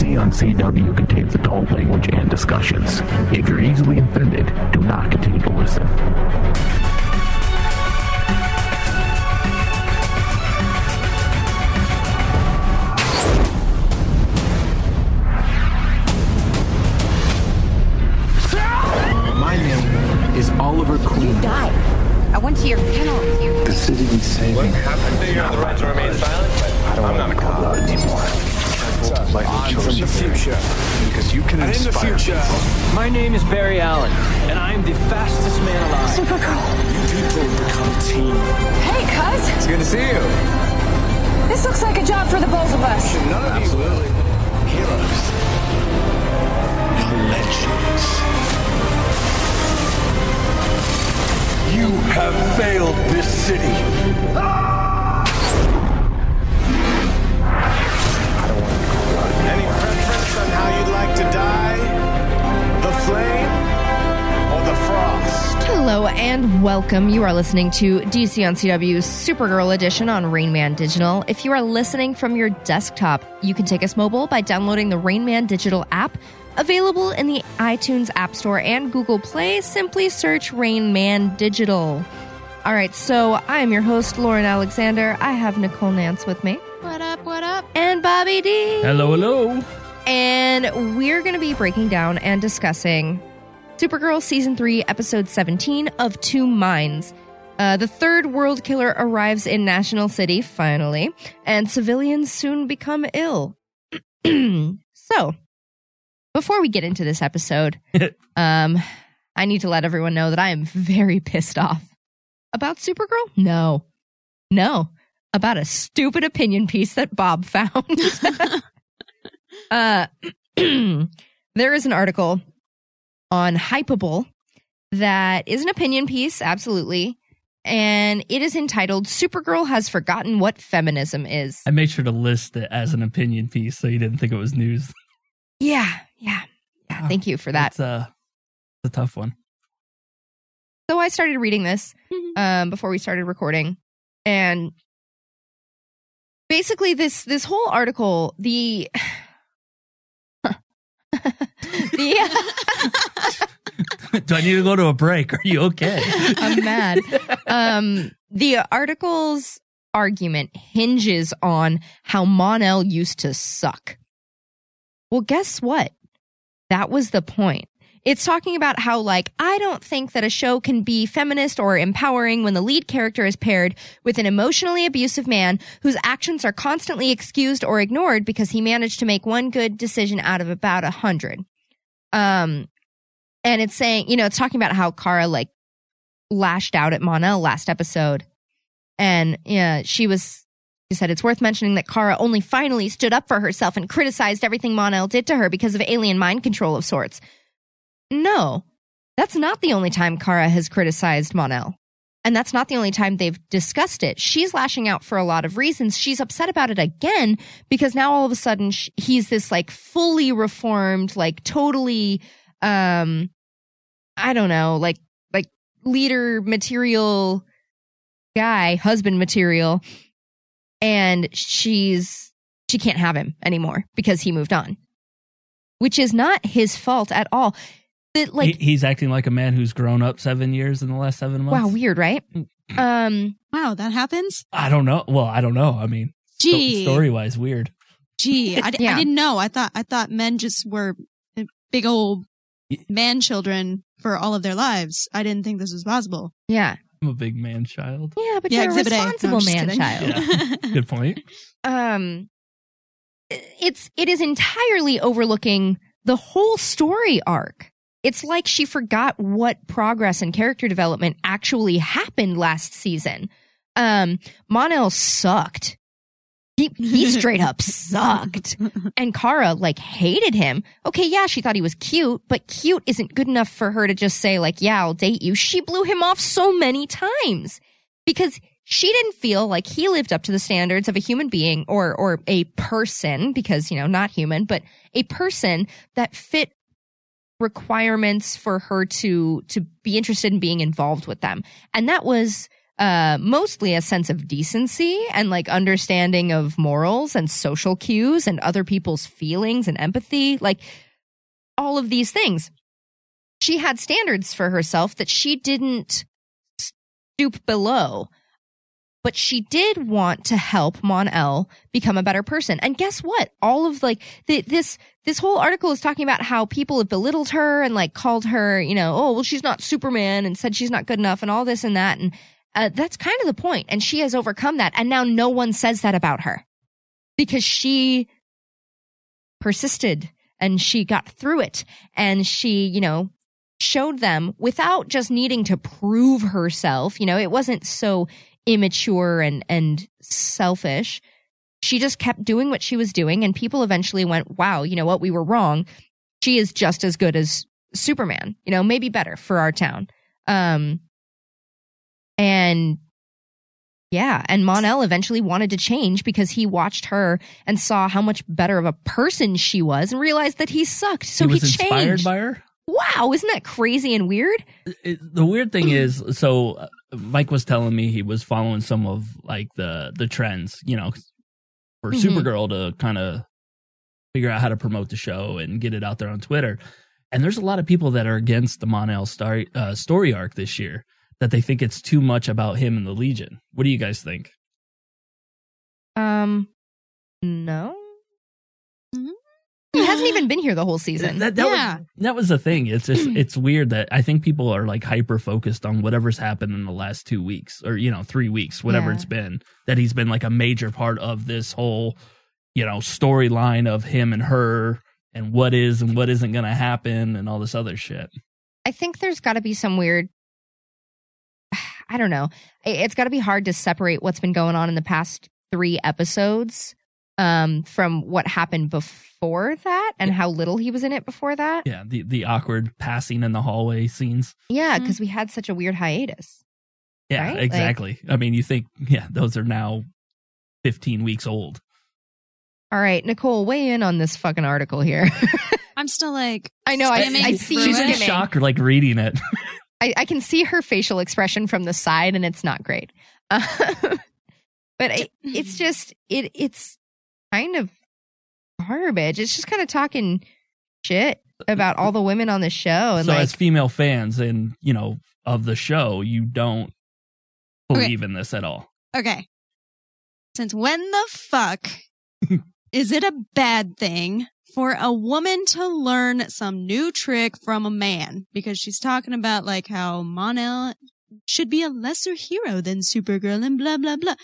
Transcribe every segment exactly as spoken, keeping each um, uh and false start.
C on C W contains adult language and discussions. If you're easily offended, do not continue to listen. My name is Oliver Queen. You died. I went to your funeral with you. The city needs saving. What happened to you? The right to remain silent? I don't I'm want not a God anymore. I'm from the future. Because you can And in the inspire future, people. my name is Barry Allen, and I am the fastest man alive. Supergirl. You people become a team. Hey, cuz. It's good to see you. This looks like a job for the both of us. None of you will. Heroes. You're legends. You have failed this city. Any preference on how you'd like to die? The flame or the frost? Hello and welcome. You are listening to D C on C W's Supergirl edition on Rain Man Digital. If you are listening from your desktop, you can take us mobile by downloading the Rain Man Digital app. Available in the iTunes App Store and Google Play. Simply search Rain Man Digital. All right, so I am your host, Lauren Alexander. I have Nicole Nance with me. What up, what up? And Bobby D. Hello, hello. And we're going to be breaking down and discussing Supergirl Season three, Episode seventeen of Two Minds. Uh, the third world killer arrives in National City, finally, and civilians soon become ill. So, before we get into this episode, um, I need to let everyone know that I am very pissed off. About Supergirl? No. No. About a stupid opinion piece that Bob found. uh, there is an article on Hypable that is an opinion piece, absolutely, and it is entitled, Supergirl Has Forgotten What Feminism Is. I made sure to list it as an opinion piece so you didn't think it was news. Yeah, yeah, yeah. Thank you for that. It's a, it's a tough one. So I started reading this um, before we started recording, and basically this this whole article, the the Do I need to go to a break? Are you okay? I'm mad. Um, the article's argument hinges on how Mon-El used to suck. Well, guess what? That was the point. It's talking about how, like, I don't think that a show can be feminist or empowering when the lead character is paired with an emotionally abusive man whose actions are constantly excused or ignored because he managed to make one good decision out of about a hundred. Um, and it's saying, you know, it's talking about how Kara, like, lashed out at Mon-El last episode. And, yeah, she was... She said, it's worth mentioning that Kara only finally stood up for herself and criticized everything Mon-El did to her because of alien mind control of sorts. No, that's not the only time Kara has criticized Mon-El. And that's not the only time they've discussed it. She's lashing out for a lot of reasons. She's upset about it again because now all of a sudden sh- he's this like fully reformed, like totally, um, I don't know, like, like leader material guy, husband material. And she's, she can't have him anymore because he moved on, which is not his fault at all. That, like, he, he's acting like a man who's grown up seven years in the last seven months. Wow, weird, right? Um, Wow, that happens? I don't know. Well, I don't know. I mean, Gee. sto- story-wise, weird. Gee, I, d- Yeah. I didn't know. I thought I thought men just were big old man children for all of their lives. I didn't think this was possible. yeah. I'm a big man child. Yeah, but Yeah, you're a Exhibit A. No, I'm responsible just man kidding. child. Yeah. Good point. Um, it's, it is entirely overlooking the whole story arc. It's like she forgot what progress and character development actually happened last season. Um, Mon-El sucked. He, he straight up sucked. And Kara, like, hated him. Okay, yeah, she thought he was cute, but cute isn't good enough for her to just say, like, yeah, I'll date you. She blew him off so many times because she didn't feel like he lived up to the standards of a human being or, or a person, because, you know, not human, but a person that fit requirements for her to, to be interested in being involved with them. And that was uh, mostly a sense of decency and like understanding of morals and social cues and other people's feelings and empathy, like all of these things. She had standards for herself that she didn't stoop below. But she did want to help Mon-El become a better person. And guess what? All of like the, this, this whole article is talking about how people have belittled her and like called her, you know, oh, well, she's not Superman and said she's not good enough and all this and that. And uh, that's kind of the point. And she has overcome that. And now no one says that about her because she persisted and she got through it. And she, you know, showed them without just needing to prove herself. You know, it wasn't so immature and and selfish. She just kept doing what she was doing, and people eventually went, wow, you know what, we were wrong. She is just as good as Superman, you know, maybe better for our town. Um and yeah, and Mon-El eventually wanted to change because he watched her and saw how much better of a person she was and realized that he sucked. So he was he inspired changed. by her. Wow, isn't that crazy and weird? It, the weird thing is, so uh, Mike was telling me he was following some of like the the trends, you know, for Mm-hmm. Supergirl to kind of figure out how to promote the show and get it out there on Twitter. And there's a lot of people that are against the Mon-El star, uh, story arc this year, that they think it's too much about him and the Legion. What do you guys think? Um, no. Mhm. He hasn't even been here the whole season. That, that, Yeah. was, that was the thing. It's just, it's weird that I think people are like hyper focused on whatever's happened in the last two weeks or, you know, three weeks, whatever Yeah. it's been, that he's been like a major part of this whole, you know, storyline of him and her and what is and what isn't going to happen and all this other shit. I think there's got to be some weird, I don't know. It's got to be hard to separate what's been going on in the past three episodes um, from what happened before that and how little he was in it before that. Yeah. The, the awkward passing in the hallway scenes. Yeah, Mhm. because we had such a weird hiatus. Yeah, Right? Like- exactly. I mean, you think, yeah, those are now fifteen weeks old. All right, Nicole, weigh in on this fucking article here. I'm still like, I know, I, skimming I see through you She's in it. skimming. shock, like reading it. I, I can see her facial expression from the side, and it's not great. Uh, but I, it's just it. It's kind of garbage. It's just kind of talking shit about all the women on the show, and So like, as female fans and, you know, of the show, you don't believe in this at all. Okay. Since when the fuck is it a bad thing for a woman to learn some new trick from a man? Because she's talking about like how Mon-El should be a lesser hero than Supergirl and blah, blah, blah.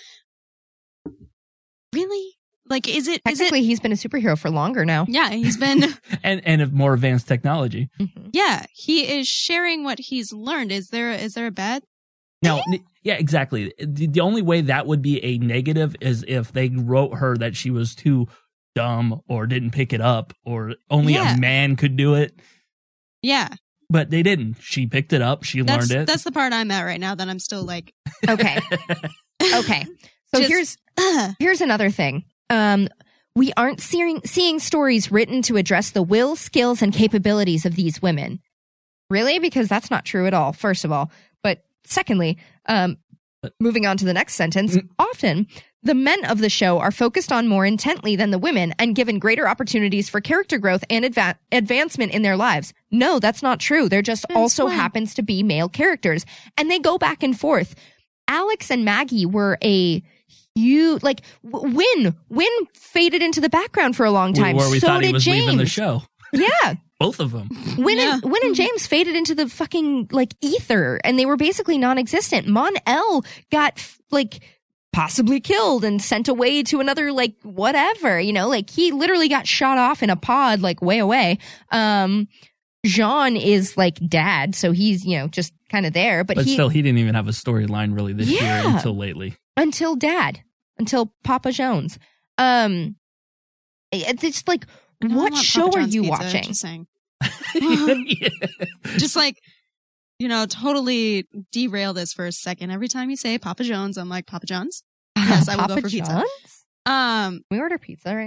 Really? Like, is it, is it? technically, he's been a superhero for longer now. Yeah, he's been, And and of more advanced technology. Mhm. yeah, he is sharing what he's learned. Is there, is there a bad? Now, n- yeah, exactly. The, the only way that would be a negative is if they wrote her that she was too dumb or didn't pick it up or only Yeah. a man could do it. Yeah. But they didn't. She picked it up. She That's, learned it. that's the part I'm at right now that I'm still like, Okay, okay. So Just- here's ugh. here's another thing. Um, we aren't seeing seeing stories written to address the will, skills, and capabilities of these women. Really? Because that's not true at all, first of all. But secondly, um, moving on to the next sentence, often the men of the show are focused on more intently than the women and given greater opportunities for character growth and adva- advancement in their lives. No, that's not true. There just That's also fine. happens to be male characters. And they go back and forth. Alex and Maggie were a huge, like, w- Win. Win faded into the background for a long time. Where we so thought did he was James. leaving the show. Yeah. Both of them. Win, Yeah. and, Win and James faded into the fucking, like, ether, and they were basically non-existent. Mon-El got, f- like, possibly killed and sent away to another, like, whatever, you know? Like, he literally got shot off in a pod, like, way away. Um, Jean is, like, dad, so he's, you know, just kind of there, but, But he, still, he didn't even have a storyline really this Yeah. year until lately. until dad, until Papa Jones. Um, it's just like, I don't what want show Papa are John's you pizza, watching? Just saying. Yeah. Just like, you know, totally derail this for a second. Every time you say Papa John's, I'm like, Papa John's? Yes, I will go Papa for pizza. John's? Um, We order pizza right now.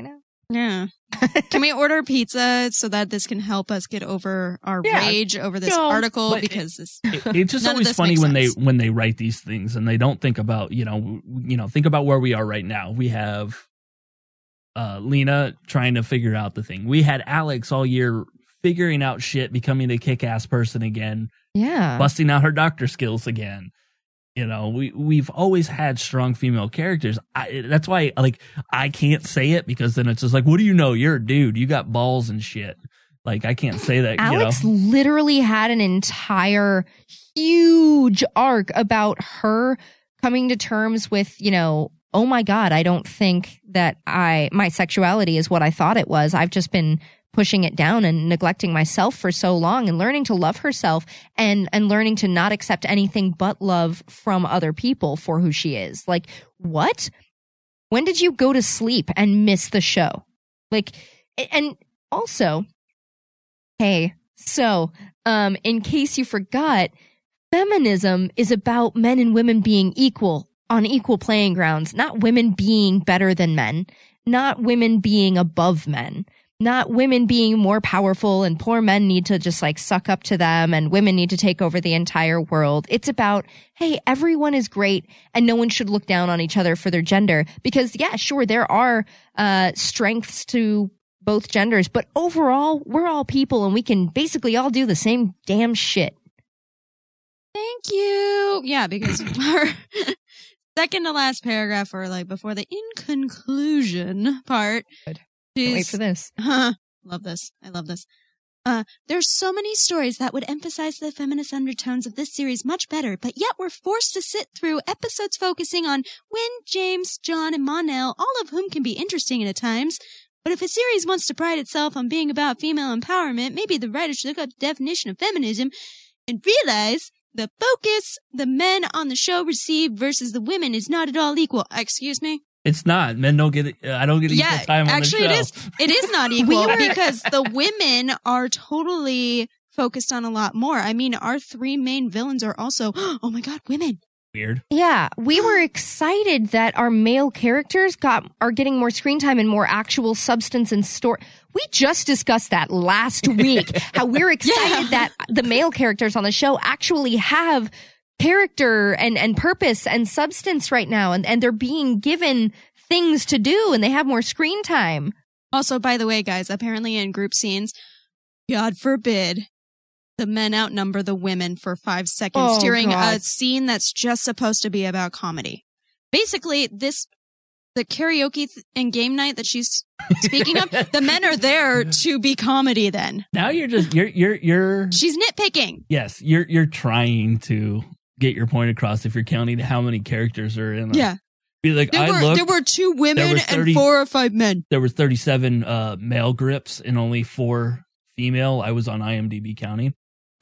Yeah. Can we order pizza so that this can help us get over our Yeah. rage over this No, article? but Because this, It- it's just None of always this funny makes when sense. they when they write these things and they don't think about you know w- you know think about where we are right now. We have uh, Lena trying to figure out the thing. We had Alex all year figuring out shit, becoming a kick-ass person again, Yeah. busting out her doctor skills again. You know, we we've always had strong female characters. I, that's why, like, I can't say it because then it's just like, what do you know? You're a dude. You got balls and shit. Like, I can't say that. Alex you know? literally had an entire huge arc about her coming to terms with, you know, oh my God, I don't think that I, my sexuality is what I thought it was. I've just been pushing it down and neglecting myself for so long and learning to love herself and, and learning to not accept anything but love from other people for who she is. Like, what? When did you go to sleep and miss the show? Like, and also, hey, so, um, in case you forgot, feminism is about men and women being equal on equal playing grounds, not women being better than men, not women being above men, not women being more powerful and poor men need to just like suck up to them and women need to take over the entire world. It's about, hey, everyone is great and no one should look down on each other for their gender because, yeah, sure, there are uh, strengths to both genders, but overall, we're all people and we can basically all do the same damn shit. thank you. Yeah, because our second to last paragraph, or like before the in conclusion part, Good. Can't wait for this. Huh. Love this. I love this. Uh, there's so many stories that would emphasize the feminist undertones of this series much better, but yet we're forced to sit through episodes focusing on Wynn, James, John, and Mon-El, all of whom can be interesting at times. But if a series wants to pride itself on being about female empowerment, maybe the writers should look up the definition of feminism and realize the focus the men on the show receive versus the women is not at all equal. Excuse me? It's not. Men don't get it. I don't get equal Yeah, time on actually the show. it is. It is not equal were- because the women are totally focused on a lot more. I mean, our three main villains are also, oh my God, women. Weird. Yeah, we were excited that our male characters got are getting more screen time and more actual substance and story. We just discussed that last week, how we're excited Yeah. that the male characters on the show actually have character and, and purpose and substance right now, and, and they're being given things to do and they have more screen time. Also, by the way, guys, apparently in group scenes, God forbid, the men outnumber the women for five seconds Oh, during God. a scene that's just supposed to be about comedy. Basically, this, the karaoke th- and game night that she's speaking of, the men are there to be comedy then. Now you're just you're you're you're She's nitpicking. yes you're you're trying to get your point across if you're counting how many characters are in. A, Yeah. Be like There I were, looked. there were two women there was thirty and four or five men. there were thirty-seven uh, male grips and only four female. I was on IMDb counting.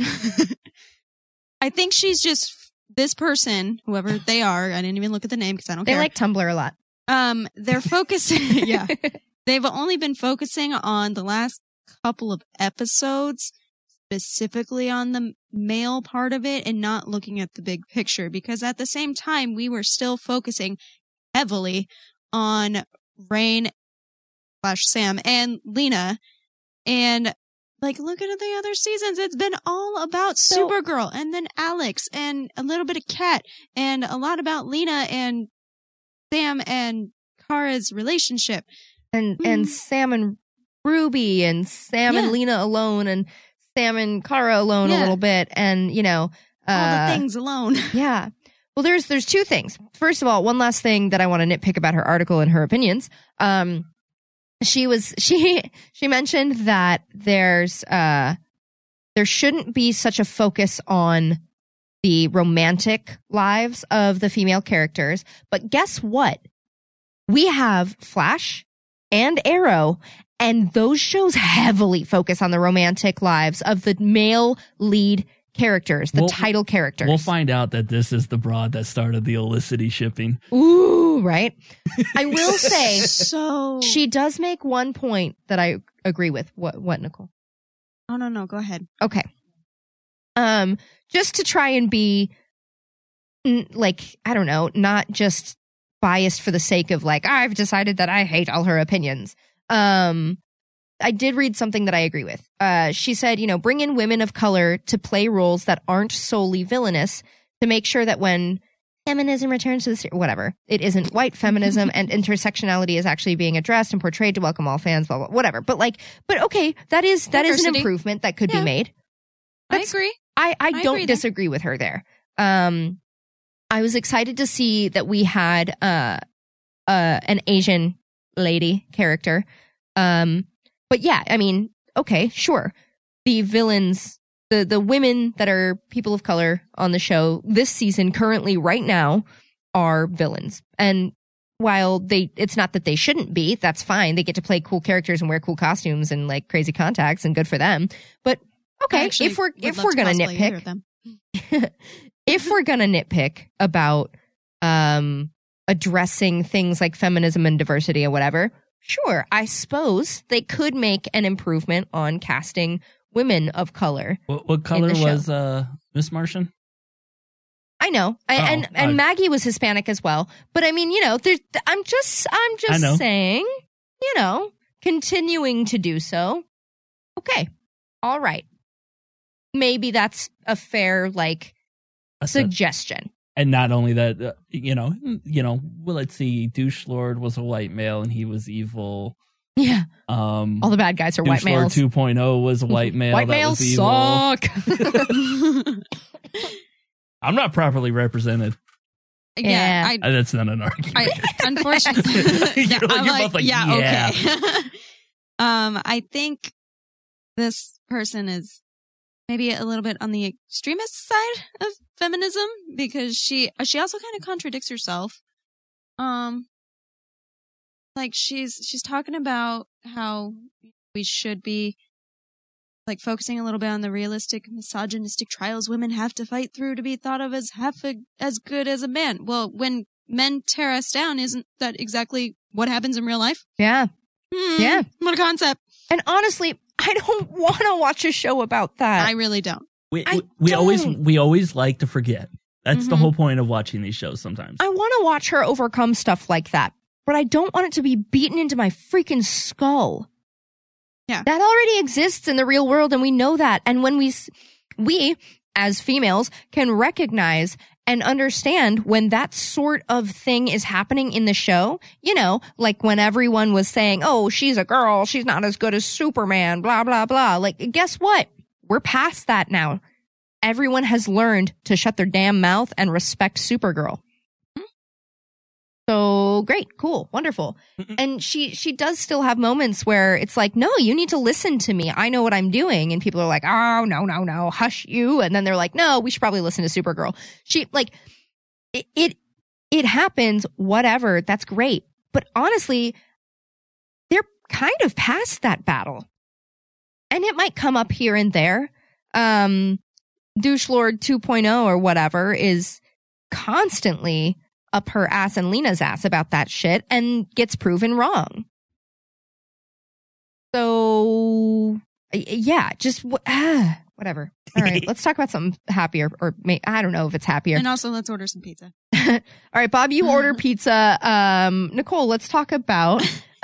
I think she's just this person, whoever they are. I didn't even look at the name because I don't They care. like Tumblr a lot. um, they're focusing. Yeah, they've only been focusing on the last couple of episodes, specifically on the male part of it, and not looking at the big picture. Because at the same time, we were still focusing heavily on Rain slash Sam and Lena, and. Like, look at the other seasons. It's been all about So- Supergirl and then Alex and a little bit of Kat and a lot about Lena and Sam and Kara's relationship. And Mm. and Sam and Ruby and Sam Yeah. and Lena alone and Sam and Kara alone a Yeah. little bit and you know uh, All the things alone. Yeah. Well, there's there's two things. First of all, one last thing that I want to nitpick about her article and her opinions. Um, she was she she mentioned that there's uh there shouldn't be such a focus on the romantic lives of the female characters. But guess what? We have Flash and Arrow, and those shows heavily focus on the romantic lives of the male lead characters, the We'll- title characters. We'll find out that this is the broad that started the illicity shipping. Ooh, right? I will say So she does make one point that I agree with. What, what, Nicole? Oh no, no, go ahead. Okay. Um, just to try and be mm, like, I don't know, not just biased for the sake of like, I've decided that I hate all her opinions. Um, I did read something that I agree with. Uh, she said, you know, bring in women of color to play roles that aren't solely villainous to make sure that when feminism returns to the ser- whatever, it isn't white feminism and intersectionality is actually being addressed and portrayed to welcome all fans, blah, blah, whatever. But like, but okay, that is, that is an Diversity. improvement that could Yeah. be made. That's- I agree. I, I, I don't agree there. disagree with her there. Um, I was excited to see that we had, uh, uh, an Asian lady character. Um, but yeah, I mean, okay, sure. The villains, the, the women that are people of color on the show this season, currently right now, are villains. And while they, it's not that they shouldn't be, that's fine. They get to play cool characters and wear cool costumes and like crazy contacts and good for them. But I okay, actually if we're, would if love we're to gonna cosplay either nitpick, of them. if we're gonna nitpick about um addressing things like feminism and diversity and whatever, sure, I suppose they could make an improvement on casting women of color. What, what color the show. was uh, Miss Martian? I know, I, Oh, and and uh, Maggie was Hispanic as well. But I mean, you know, there's, I'm just I'm I know. just saying, you know, continuing to do so. Okay, all right, maybe that's a fair like I said- suggestion. And not only that, uh, you know, you know, well, let's see, Douche Lord was a white male and he was evil. Yeah, Um, all the bad guys are white Douche Lord males. two point oh was a white male. White that males was evil. suck. I'm not properly represented. Yeah, Yeah. I, Uh, That's not an argument. I unfortunately, You're yeah, like- I'm you're like, both like, yeah, yeah. okay. um, I think this person is maybe a little bit on the extremist side of feminism because she she also kind of contradicts herself. Um, like she's she's talking about how we should be like focusing a little bit on the realistic misogynistic trials women have to fight through to be thought of as half a, as good as a man. Well, when men tear us down, isn't that exactly what happens in real life? Yeah. Hmm, Yeah. What a concept. And honestly, I don't want to watch a show about that. I really don't. We, I we, we always don't. we always like to forget. That's the Mhm. whole point of watching these shows sometimes. I want to watch her overcome stuff like that, but I don't want it to be beaten into my freaking skull. Yeah. That already exists in the real world, and we know that. And when we, s- we as females can recognize and understand when that sort of thing is happening in the show, you know, like when everyone was saying, oh, she's a girl, she's not as good as Superman, blah, blah, blah. Like, guess what? We're past that now. Everyone has learned to shut their damn mouth and respect Supergirl. So great, cool, wonderful. And she she does still have moments where it's like, no, you need to listen to me. I know what I'm doing. And people are like, oh, no, no, no, hush you. And then they're like, no, we should probably listen to Supergirl. She like it it, it happens, whatever. That's great. But honestly, they're kind of past that battle. And it might come up here and there. Um, Douche Lord two point oh or whatever is constantly up her ass and Lena's ass about that shit and gets proven wrong. So, y- yeah, just wh- ah, whatever. All right, let's talk about something happier, or may- I don't know if it's happier. And also, let's order some pizza. All right, Bob, you order pizza. Um, Nicole, let's talk about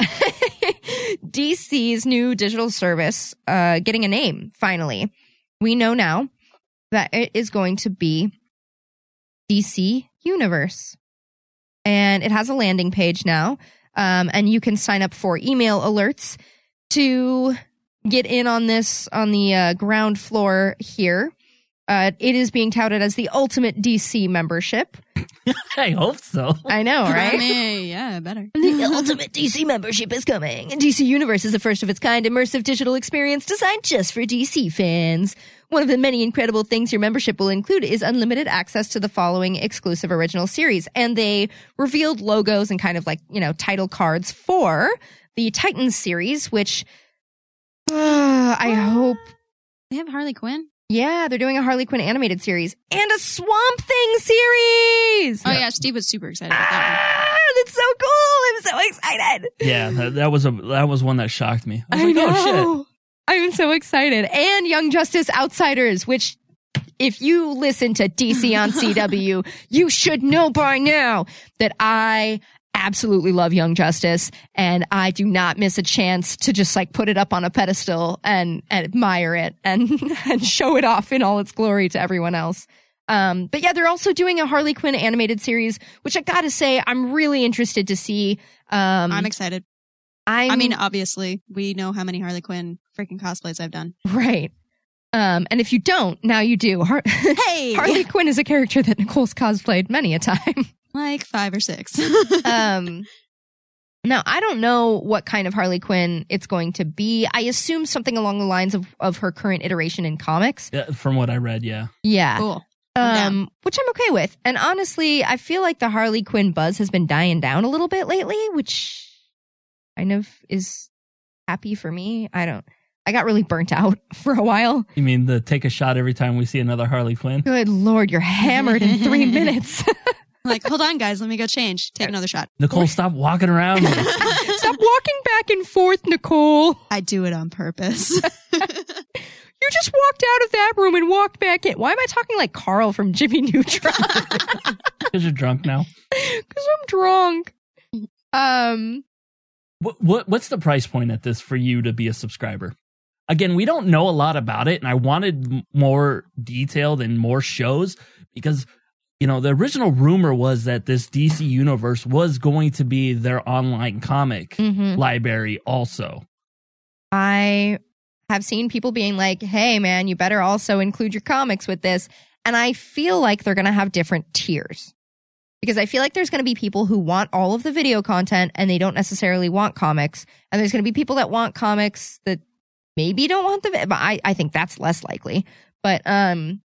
D C's new digital service uh, getting a name, finally. We know now that it is going to be D C Universe. And it has a landing page now. Um, and you can sign up for email alerts to get in on this on the uh, ground floor here. Uh, it is being touted as the ultimate D C membership. I hope so. I know, I right? mean, yeah, better. The ultimate D C membership is coming. D C Universe is the first of its kind immersive digital experience designed just for D C fans. One of the many incredible things your membership will include is unlimited access to the following exclusive original series. And they revealed logos and kind of like, you know, title cards for the Titans series, which uh, I hope. They have Harley Quinn? Yeah, they're doing a Harley Quinn animated series and a Swamp Thing series. Oh, yeah, Steve was super excited about that Ah, that's so cool. I'm so excited. Yeah, that, that was a that was one that shocked me. I was I like, know. oh shit. I'm so excited. And Young Justice Outsiders, which if you listen to D C on C W, you should know by now that I absolutely love Young Justice, and I do not miss a chance to just like put it up on a pedestal and, and admire it and, and show it off in all its glory to everyone else. Um, but yeah, they're also doing a Harley Quinn animated series, which I gotta say, I'm really interested to see. Um, I'm excited. I'm, I mean, obviously, we know how many Harley Quinn freaking cosplays I've done. Right. Um, and if you don't, now you do. Har- Hey! Harley Quinn is a character that Nicole's cosplayed many a time. Like five or six. um, now, I don't know what kind of Harley Quinn it's going to be. I assume something along the lines of, of her current iteration in comics. Yeah, from what I read, yeah. Yeah. Cool. Um, which I'm okay with. And honestly, I feel like the Harley Quinn buzz has been dying down a little bit lately, which kind of is happy for me. I don't, I got really burnt out for a while. You mean the take a shot every time we see another Harley Quinn? Good Lord, you're hammered in three minutes. Like, hold on, guys, let me go change. Take another shot. Nicole, stop walking around. Stop walking back and forth, Nicole. I do it on purpose. You just walked out of that room and walked back in. Why am I talking like Carl from Jimmy Neutron? Because you're drunk now. Because I'm drunk. Um, What, what What's the price point at this for you to be a subscriber? Again, we don't know a lot about it, and I wanted m- more detailed and more shows because, you know, the original rumor was that this D C universe was going to be their online comic mhm. library also. I have seen people being like, hey, man, you better also include your comics with this. And I feel like they're going to have different tiers. Because I feel like there's going to be people who want all of the video content and they don't necessarily want comics. And there's going to be people that want comics that maybe don't want the, but I, I think that's less likely. But um,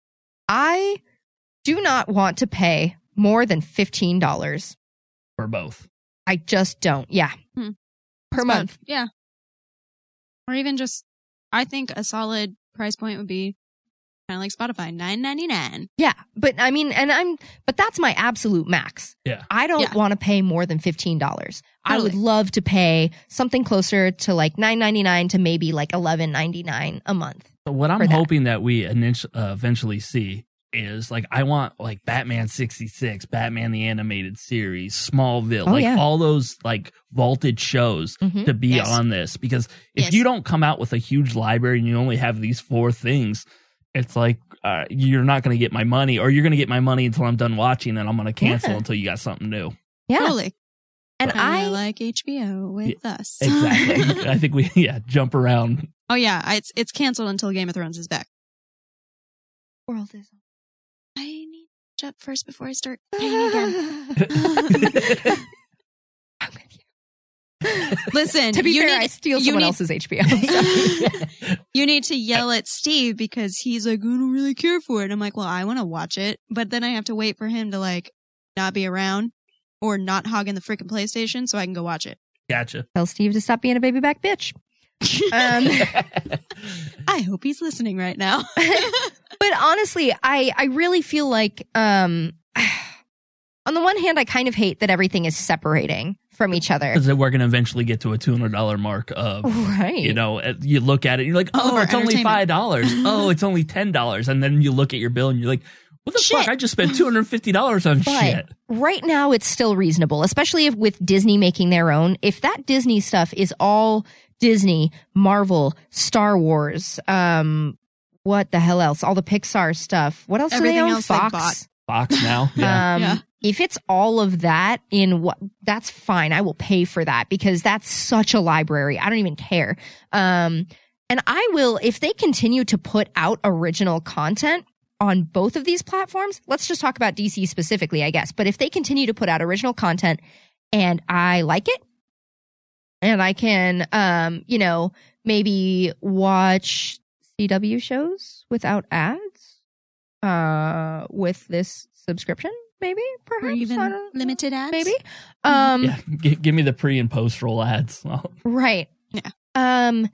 I do not want to pay more than fifteen dollars. For both. I just don't. Yeah. Hmm. Per That's month. good. Yeah. Or even just, I think a solid price point would be kind of like Spotify, nine ninety-nine. Yeah. But I mean, and I'm, but that's my absolute max. Yeah. I don't Yeah. want to pay more than fifteen dollars. I would Totally. love to pay something closer to like nine ninety-nine to maybe like eleven ninety-nine a month. So what I'm for that. hoping that we init- uh, eventually see is like I want like Batman sixty-six, Batman the Animated Series, Smallville, Oh, like yeah. all those like vaulted shows Mhm. to be Yes. on this. Because if Yes. you don't come out with a huge library and you only have these four things, it's like uh, you're not going to get my money, or you're going to get my money until I'm done watching, and I'm going to cancel Yeah. until you got something new. Yeah. Totally. And Kinda I, like H B O with us. Exactly. I think we yeah jump around. Oh yeah, it's it's canceled until Game of Thrones is back. world is I need to up first before I start paying again. I'm with you. Listen, To be you fair, need, I steal you someone need, else's H B O. so- You need to yell at Steve because he's like, I don't really care for it. I'm like, well, I want to watch it, but then I have to wait for him to like not be around or not hogging the freaking PlayStation so I can go watch it. Gotcha. Tell Steve to stop being a baby back bitch. Um, I hope he's listening right now. but honestly, I, I really feel like, um, on the one hand, I kind of hate that everything is separating from each other. Because we're going to eventually get to a two hundred dollars mark of, Right. you know, uh, you look at it, you're like, All of oh, our it's only entertainment. five dollars. Oh, it's only ten dollars. And then you look at your bill and you're like, what the Shit. fuck? I just spent two hundred fifty dollars on But shit. right now, it's still reasonable, especially if with Disney making their own. If that Disney stuff is all Disney, Marvel, Star Wars, um, what the hell else? All the Pixar stuff. What else Everything do they own? else they've Fox. bought. Fox now. Yeah. Um, Yeah. If it's all of that in what, that's fine. I will pay for that because that's such a library. I don't even care. Um, and I will, if they continue to put out original content on both of these platforms, let's just talk about D C specifically, I guess. But if they continue to put out original content and I like it, and I can, um, you know, maybe watch C W shows without ads, uh, with this subscription, maybe, perhaps, Or even I don't know. limited ads. maybe. Um, Yeah. G- give me the pre and post roll ads. Oh, right. Yeah. Um,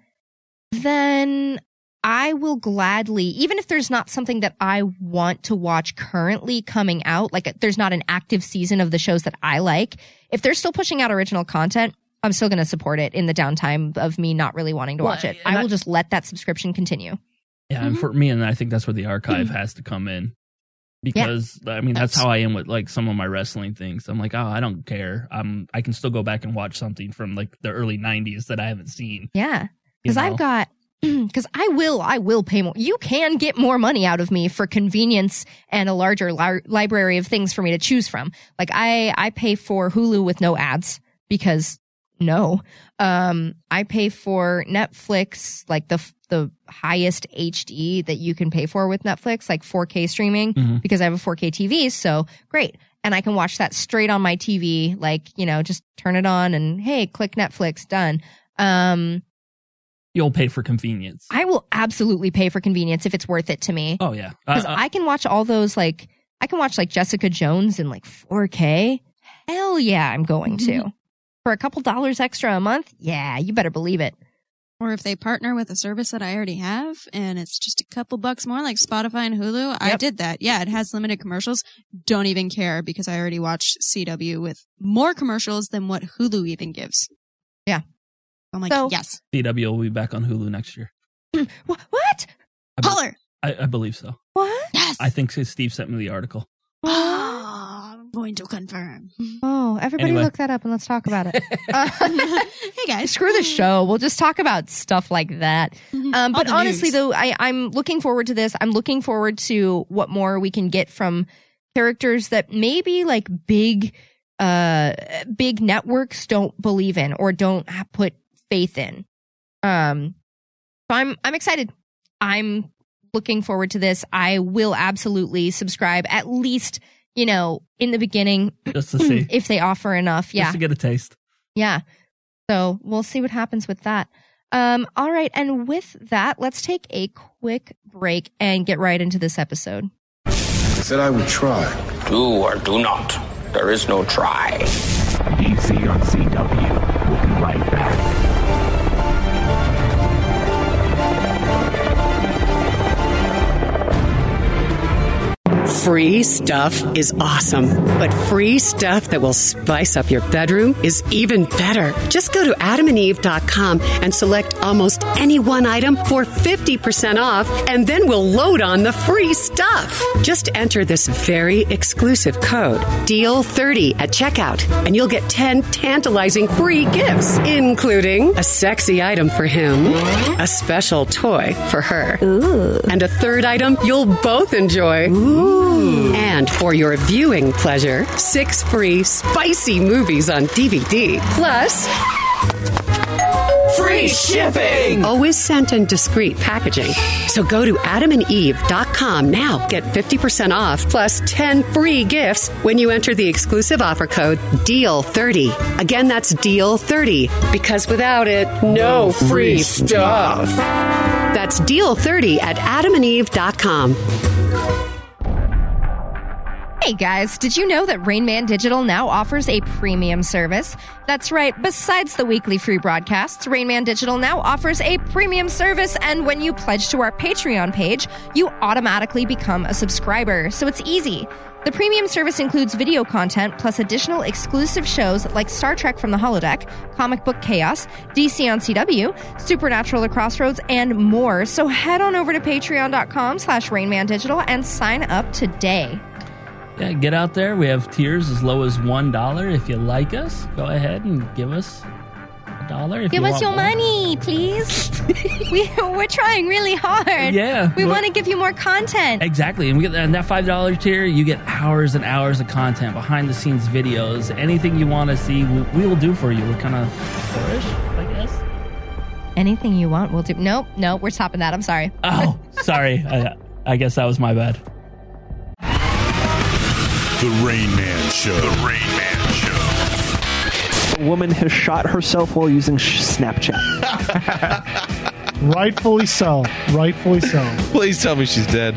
then I will gladly, even if there's not something that I want to watch currently coming out, like there's not an active season of the shows that I like, if they're still pushing out original content, I'm still going to support it in the downtime of me not really wanting to Well, watch it. and I I- will just let that subscription continue. yeah. And for me, and I think that's where the archive has to come in. because I mean that's how I am with like some of my wrestling things. I'm like, oh, I don't care. I'm I can still go back and watch something from like the early nineties that I haven't seen. Yeah, You because know? I've got because I will I will pay more. You can get more money out of me for convenience and a larger li- library of things for me to choose from. Like I I pay for Hulu with no ads because no, um I pay for Netflix like the the highest H D that you can pay for with Netflix, like four K streaming, Mhm. because I have a four K T V. So great. And I can watch that straight on my T V, like, you know, just turn it on and hey, click Netflix, done. Um, You'll pay for convenience. I will absolutely pay for convenience if it's worth it to me. Oh yeah, Because Uh, uh, I can watch all those, like, I can watch like Jessica Jones in like four K. Hell yeah, I'm going to. For a couple dollars extra a month? Yeah, you better believe it. Or if they partner with a service that I already have and it's just a couple bucks more, like Spotify and Hulu, I Yep. did that. Yeah, it has limited commercials. Don't even care because I already watched C W with more commercials than what Hulu even gives. Yeah. I'm like, So- yes. C W will be back on Hulu next year. Wh- What? I, be- Holler! I, I believe so. What? Yes! I think Steve sent me the article. Ah, I'm going to confirm. Oh, everybody Anyway. look that up and let's talk about it. Uh, Hey guys. screw the show. We'll just talk about stuff like that. Um, All but the honestly, news. though, I, I'm looking forward to this. I'm looking forward to what more we can get from characters that maybe like big, uh, big networks don't believe in or don't ha- put faith in. Um, so I'm I'm excited. I'm looking forward to this. I will absolutely subscribe at least, you know, in the beginning Just to see. if they offer enough. Yeah. Just to get a taste. Yeah. So we'll see what happens with that. Um, all right. And with that, let's take a quick break and get right into this episode. I said I would try. Do or do not. There is no try. D C on C W. We'll be right back. Free stuff is awesome, but free stuff that will spice up your bedroom is even better. Just go to adam and eve dot com and select almost any one item for fifty percent off, and then we'll load on the free stuff. Just enter this very exclusive code, deal thirty at checkout, and you'll get ten tantalizing free gifts, including a sexy item for him, a special toy for her, and a third item you'll both enjoy. And for your viewing pleasure, six free spicy movies on D V D. Plus, free shipping! Always sent in discreet packaging. So go to adam and eve dot com now. Get fifty percent off plus ten free gifts when you enter the exclusive offer code deal thirty. Again, that's deal thirty. Because without it, no free stuff. That's deal thirty at adam and eve dot com. Hey guys, did you know that Rain Man Digital now offers a premium service? That's right, besides the weekly free broadcasts, Rain Man Digital now offers a premium service, and when you pledge to our Patreon page, you automatically become a subscriber. So it's easy. The premium service includes video content plus additional exclusive shows like Star Trek from the Holodeck, Comic Book Chaos, D C on C W, Supernatural at Crossroads, and more. So head on over to patreon dot com slash rainmandigital and sign up today. Yeah, get out there. We have tiers as low as one dollar. If you like us, go ahead and give us a dollar. If Give you us want your more. money, please. we, we're trying really hard. Yeah. We Well- want to give you more content. Exactly. And we get and that five dollar tier, you get hours and hours of content, behind the scenes videos, anything you want to see, we, we will do for you. We're kind of fourish, I guess. Anything you want, we'll do. Nope, nope, we're stopping that. I'm sorry. Oh, sorry. I, I guess that was my bad. The Rain Man Show. The Rain Man Show. A woman has shot herself while using sh- Snapchat. Rightfully so. Rightfully so. Please tell me she's dead.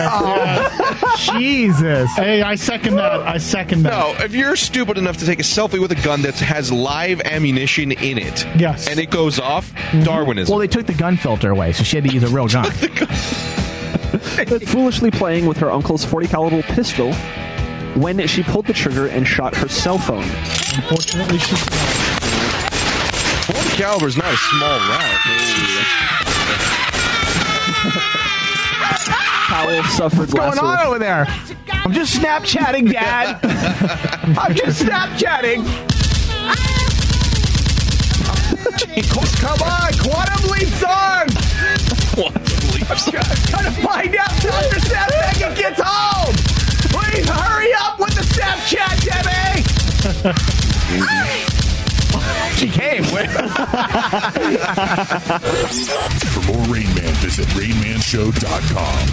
Jesus. Hey, I second that. I second that. No, if you're stupid enough to take a selfie with a gun that has live ammunition in it, yes, and it goes off, Darwinism. Well, they took the gun filter away, so she had to use a real gun. Foolishly playing with her uncle's forty caliber pistol when she pulled the trigger and shot her cell phone. Unfortunately, she's forty caliber is not a small round. Powell suffered What's going last on week. over there? I'm just Snapchatting, Dad. I'm just Snapchatting. Come on, Quantum Leap's on. Quantum Leap's on. I'm trying to find out after Snapchat gets home. Please hurry up with the Snapchat, Debbie. She came. For more Rain Man, visit rain man show dot com.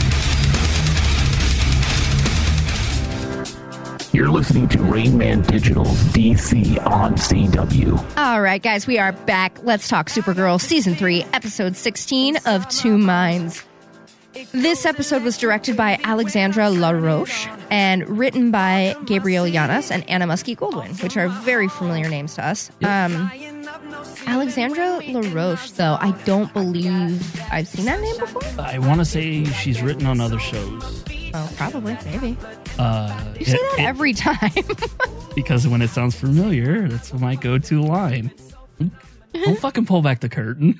You're listening to Rain Man Digital's D C on C W. All right, guys, we are back. Let's talk Supergirl Season three, Episode sixteen of Two Minds. This episode was directed by Alexandra LaRoche and written by Gabriel Llanas and Anna Muskie Goldwyn, which are very familiar names to us. Um, Alexandra LaRoche, though, I don't believe I've seen that name before. I want to say she's written on other shows. Oh, probably, maybe. Uh, You say that it- every time. because when it sounds familiar, that's my go-to line. Don't fucking pull back the curtain.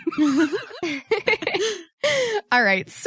All right, so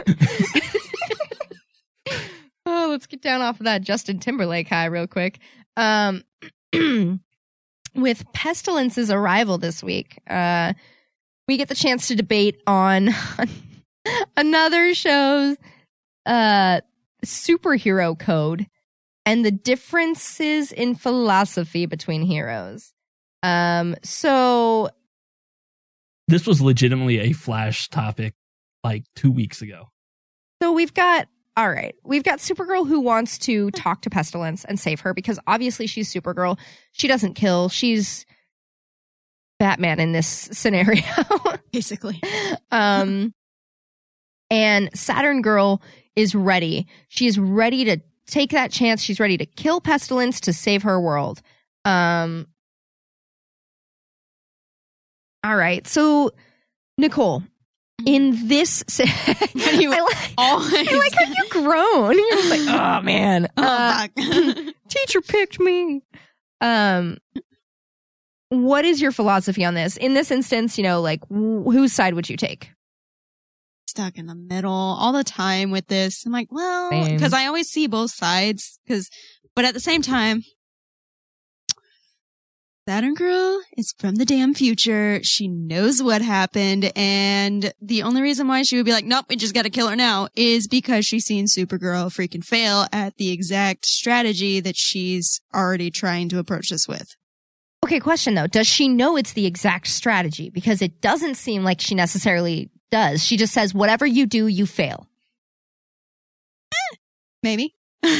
oh, let's get down off of that Justin Timberlake high real quick. Um, with Pestilence's arrival this week, uh, we get the chance to debate on another show's uh, superhero code and the differences in philosophy between heroes. Um, so This was legitimately a Flash topic like two weeks ago. So we've got, all right, we've got Supergirl who wants to talk to Pestilence and save her because obviously she's Supergirl. She doesn't kill. She's Batman in this scenario. Basically. Um, and Saturn Girl is ready. She is ready to take that chance. She's ready to kill Pestilence to save her world. Um, all right. So, Nicole, in this, you I, like, always I like how you groan. You're just like, oh man, Oh, uh, teacher picked me. Um, what is your philosophy on this? In this instance, you know, like wh- whose side would you take? Stuck in the middle all the time with this. I'm like, well, Same. because I always see both sides. Because, but at the same time, Saturn Girl is from the damn future. She knows what happened, and the only reason why she would be like, nope, we just got to kill her now, is because she's seen Supergirl freaking fail at the exact strategy that she's already trying to approach this with. Okay, question though. Does she know it's the exact strategy? Because it doesn't seem like she necessarily does. She just says, whatever you do, you fail. Maybe.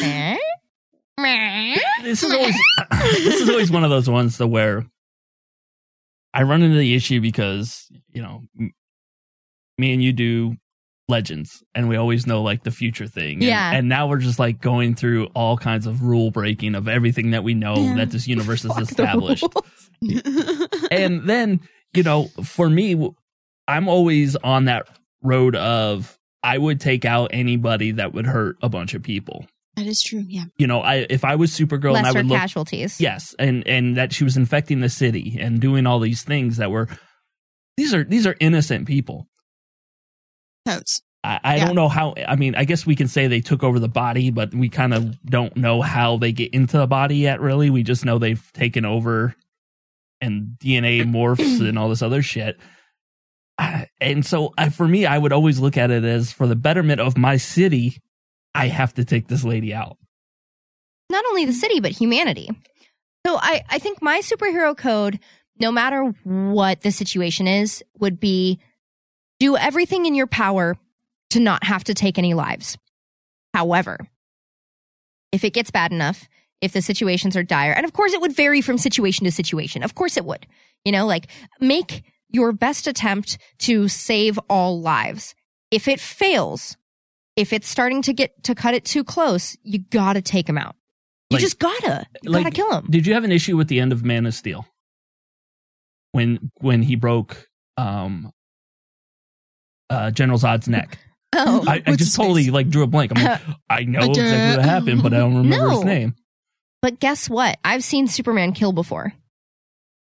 This is always this is always one of those ones though where I run into the issue because, you know, m- me and you do Legends and we always know like the future thing. And, Yeah. and now we're just like going through all kinds of rule breaking of everything that we know Yeah. that this universe has Fuck the established. rules. And then, you know, for me, w- I'm always on that road of I would take out anybody that would hurt a bunch of people. That is true, yeah. You know, I if I was Supergirl and I Lesser would look, casualties. yes, and and that she was infecting the city and doing all these things that were these are these are innocent people. Totes. I, I Yeah. don't know how. I mean, I guess we can say they took over the body, but we kind of don't know how they get into the body yet. Really, we just know they've taken over, and D N A morphs and all this other shit. I- And so, I, for me, I would always look at it as for the betterment of my city, I have to take this lady out. Not only the city, but humanity. So I, I think my superhero code, no matter what the situation is, would be do everything in your power to not have to take any lives. However, if it gets bad enough, if the situations are dire, and of course it would vary from situation to situation. Of course it would. You know, like make your best attempt to save all lives. If it fails, if it's starting to get to cut it too close, you gotta take him out. You Like- just gotta. You like, gotta kill him. Did you have an issue with the end of Man of Steel when when he broke um, uh, General Zod's neck? Oh, I, I just totally like drew a blank. I'm like, I know exactly what happened, but I don't remember No. his name. But guess what? I've seen Superman kill before.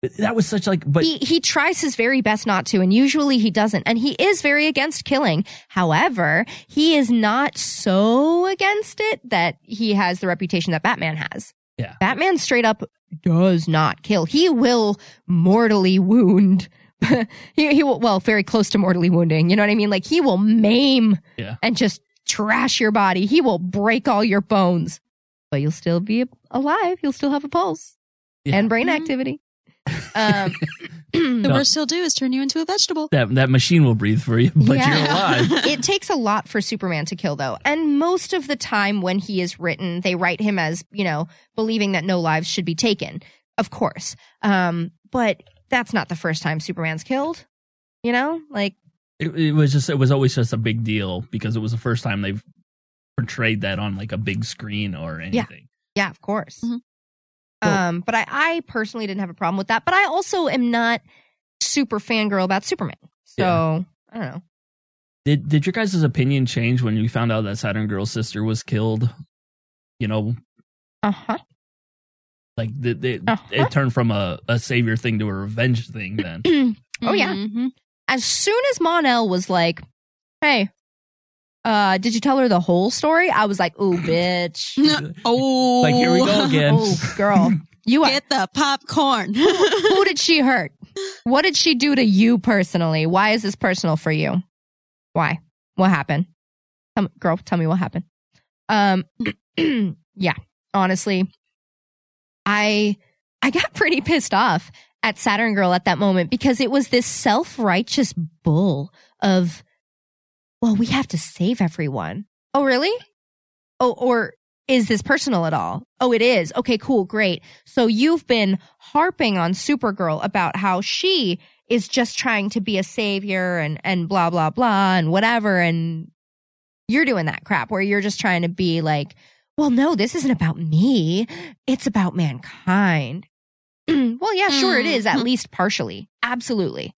That was such like, but he, he tries his very best not to, and usually he doesn't. And he is very against killing. However, he is not so against it that he has the reputation that Batman has. Yeah. Batman straight up does not kill. He will mortally wound. he, he will, well, very close to mortally wounding. You know what I mean? Like, he will maim yeah. and just trash your body. He will break all your bones, but you'll still be alive. You'll still have a pulse yeah. and brain activity. Um, the No. worst he'll do is turn you into a vegetable. that that machine will breathe for you, but Yeah. you're alive. It takes a lot for Superman to kill, though. And most of the time when he is written, they write him as, you know, believing that no lives should be taken. Of course. Um, but that's not the first time Superman's killed. You know? Like, It, it was just, it was always just a big deal because it was the first time they've portrayed that on like a big screen or anything. yeah, of course. Um, but I, I personally didn't have a problem with that. But I also am not super fangirl about Superman. So, Yeah. I don't know. Did did your guys' opinion change when you found out that Saturn Girl's sister was killed? You know, Uh-huh. like the, the, Uh-huh. it turned from a, a savior thing to a revenge thing then. Oh, yeah. Mm-hmm. As soon as Mon-El was like, hey, uh, did you tell her the whole story? I was like, ooh, bitch. Oh, Like, here we go again. Oh, girl. You are, get the popcorn. who did she hurt? What did she do to you personally? Why is this personal for you? Why? What happened? Tell me, girl, tell me what happened. Um, yeah, honestly, I I got pretty pissed off at Saturn Girl at that moment because it was this self-righteous bull of, well, we have to save everyone. Oh, really? Oh, or is this personal at all? Oh, it is. Okay, cool, great. So you've been harping on Supergirl about how she is just trying to be a savior and, and blah, blah, blah, and whatever. And you're doing that crap where you're just trying to be like, well, no, this isn't about me. It's about mankind. Well, yeah, sure it is, at least partially. Absolutely.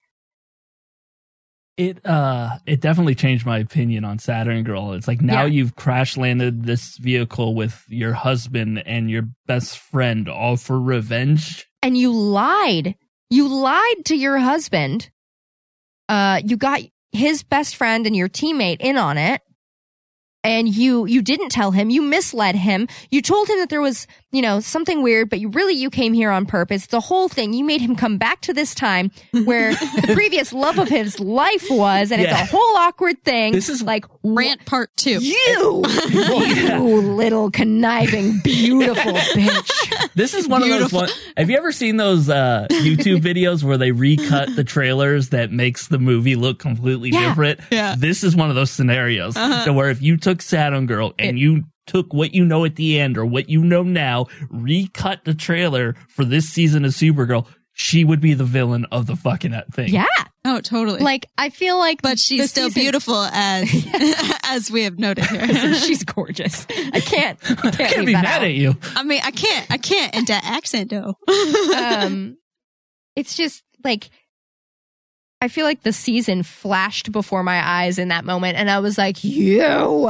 It uh it definitely changed my opinion on Saturn Girl. It's like now Yeah. you've crash landed this vehicle with your husband and your best friend all for revenge. And you lied. You lied to your husband. Uh, you got his best friend and your teammate in on it. And you, you didn't tell him. You misled him. You told him that there was, you know, something weird, but you really, you came here on purpose. It's a whole thing. You made him come back to this time where the previous love of his life was, and Yeah. it's a whole awkward thing. This is like Rant part two. you, you little conniving, beautiful bitch. This is one of those one, have you ever seen those uh YouTube videos where they recut the trailers that makes the movie look completely Yeah. different? Yeah. This is one of those scenarios Uh-huh. to where if you took Saturn Girl and you took what you know at the end or what you know now, recut the trailer for this season of Supergirl, she would be the villain of the fucking thing. Yeah. Oh, totally. Like, I feel like, but she's the still season- beautiful as as we have noted here. She's gorgeous. I can't, I can't, I can't leave be that mad out. at you. I mean, I can't, I can't in that accent though. um, it's just like, I feel like the season flashed before my eyes in that moment, and I was like, "You,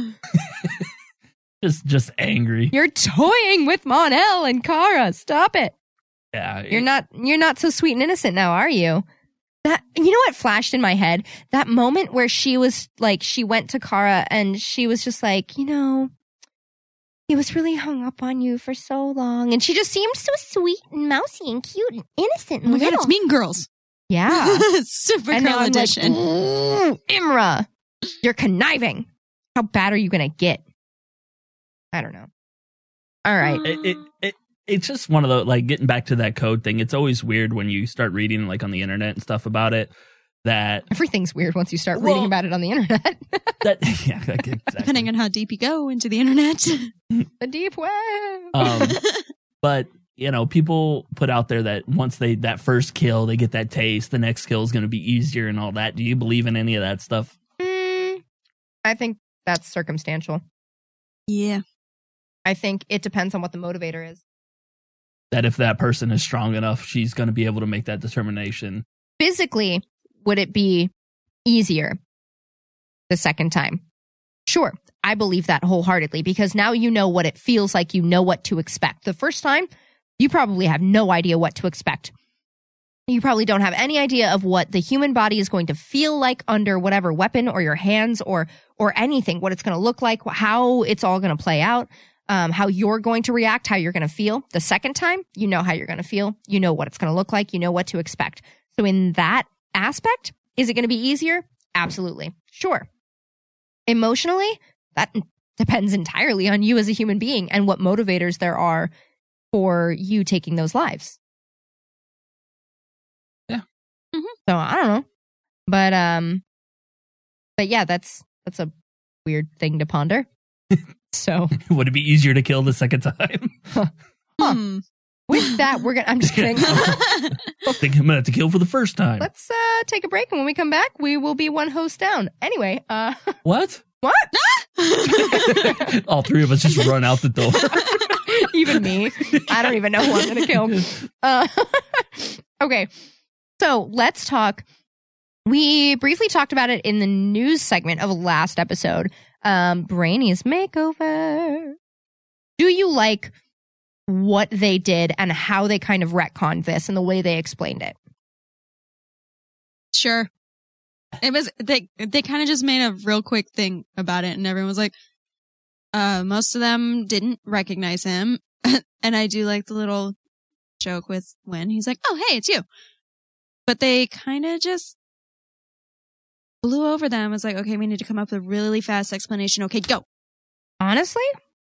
Just just angry. you're toying with Mon-El and Kara. Stop it. Yeah. You're not, you're not so sweet and innocent now, are you?" That, you know what flashed in my head? That moment where she was like, she went to Kara and she was just like, you know, he was really hung up on you for so long, and she just seemed so sweet and mousy and cute and innocent Oh and my god, little. it's Mean Girls. Yeah. Supergirl And now I'm like, edition. "Mm, Imra, you're conniving. How bad are you going to get?" I don't know. All right. It, it, it it's just one of the, like, getting back to that code thing. It's always weird when you start reading like on the internet and stuff about it that Everything's weird once you start Well- reading about it on the internet. that yeah, like, exactly. Depending on how deep you go into the internet. The deep web. Um, but you know, people put out there that once they that first kill, they get that taste. The next kill is going to be easier and all that. Do you believe in any of that stuff? Mm, I think that's circumstantial. Yeah. I think it depends on what the motivator is. That if that person is strong enough, she's going to be able to make that determination. Physically, would it be easier the second time? Sure. I believe that wholeheartedly because now you know what it feels like. You know what to expect. The first time, you probably have no idea what to expect. You probably don't have any idea of what the human body is going to feel like under whatever weapon or your hands or or anything, what it's going to look like, how it's all going to play out, um, how you're going to react, how you're going to feel. The second time, you know how you're going to feel. You know what it's going to look like. You know what to expect. So in that aspect, is it going to be easier? Absolutely. Sure. Emotionally, that depends entirely on you as a human being and what motivators there are for you taking those lives. So I don't know, but um, but yeah, that's that's a weird thing to ponder. So would it be easier to kill the second time? Huh. Hmm. With that, we're gonna. I'm just kidding. I think I'm gonna have to kill for the first time. Let's uh take a break, and when we come back, we will be one host down. Anyway, uh, what? What? All three of us just run out the door. Even me. I don't even know who I'm gonna kill. Uh, okay. So let's talk. We briefly talked about it in the news segment of last episode. Um, Brainy's makeover. Do you like what they did and how they kind of retconned this and the way they explained it? Sure. It was they. They kind of just made a real quick thing about it, and everyone was like, uh, most of them didn't recognize him, and I do like the little joke with Wynn. He's like, "Oh, hey, it's you." But they kind of just blew over them. It's like, okay, we need to come up with a really fast explanation. Okay, go. Honestly,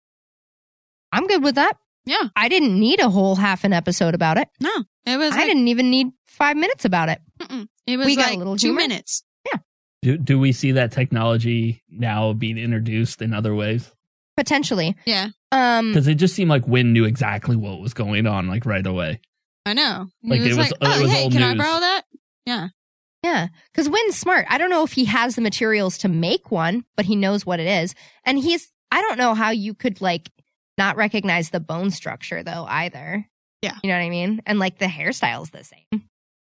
I'm good with that. Yeah. I didn't need a whole half an episode about it. No, it was. I like, didn't even need five minutes about it. Mm-mm. It was we got like a little two humor. minutes. Yeah. Do do we see that technology now being introduced in other ways? Potentially. Yeah. Um, Because it just seemed like Wynn knew exactly what was going on, like right away. I know. He Like, was, it was- like, it oh, was hey, old can I news. borrow that? Yeah. Yeah, because Wynn's smart. I don't know if he has the materials to make one, but he knows what it is. And he's, I don't know how you could, like, not recognize the bone structure, though, either. Yeah. You know what I mean? And, like, the hairstyle's the same.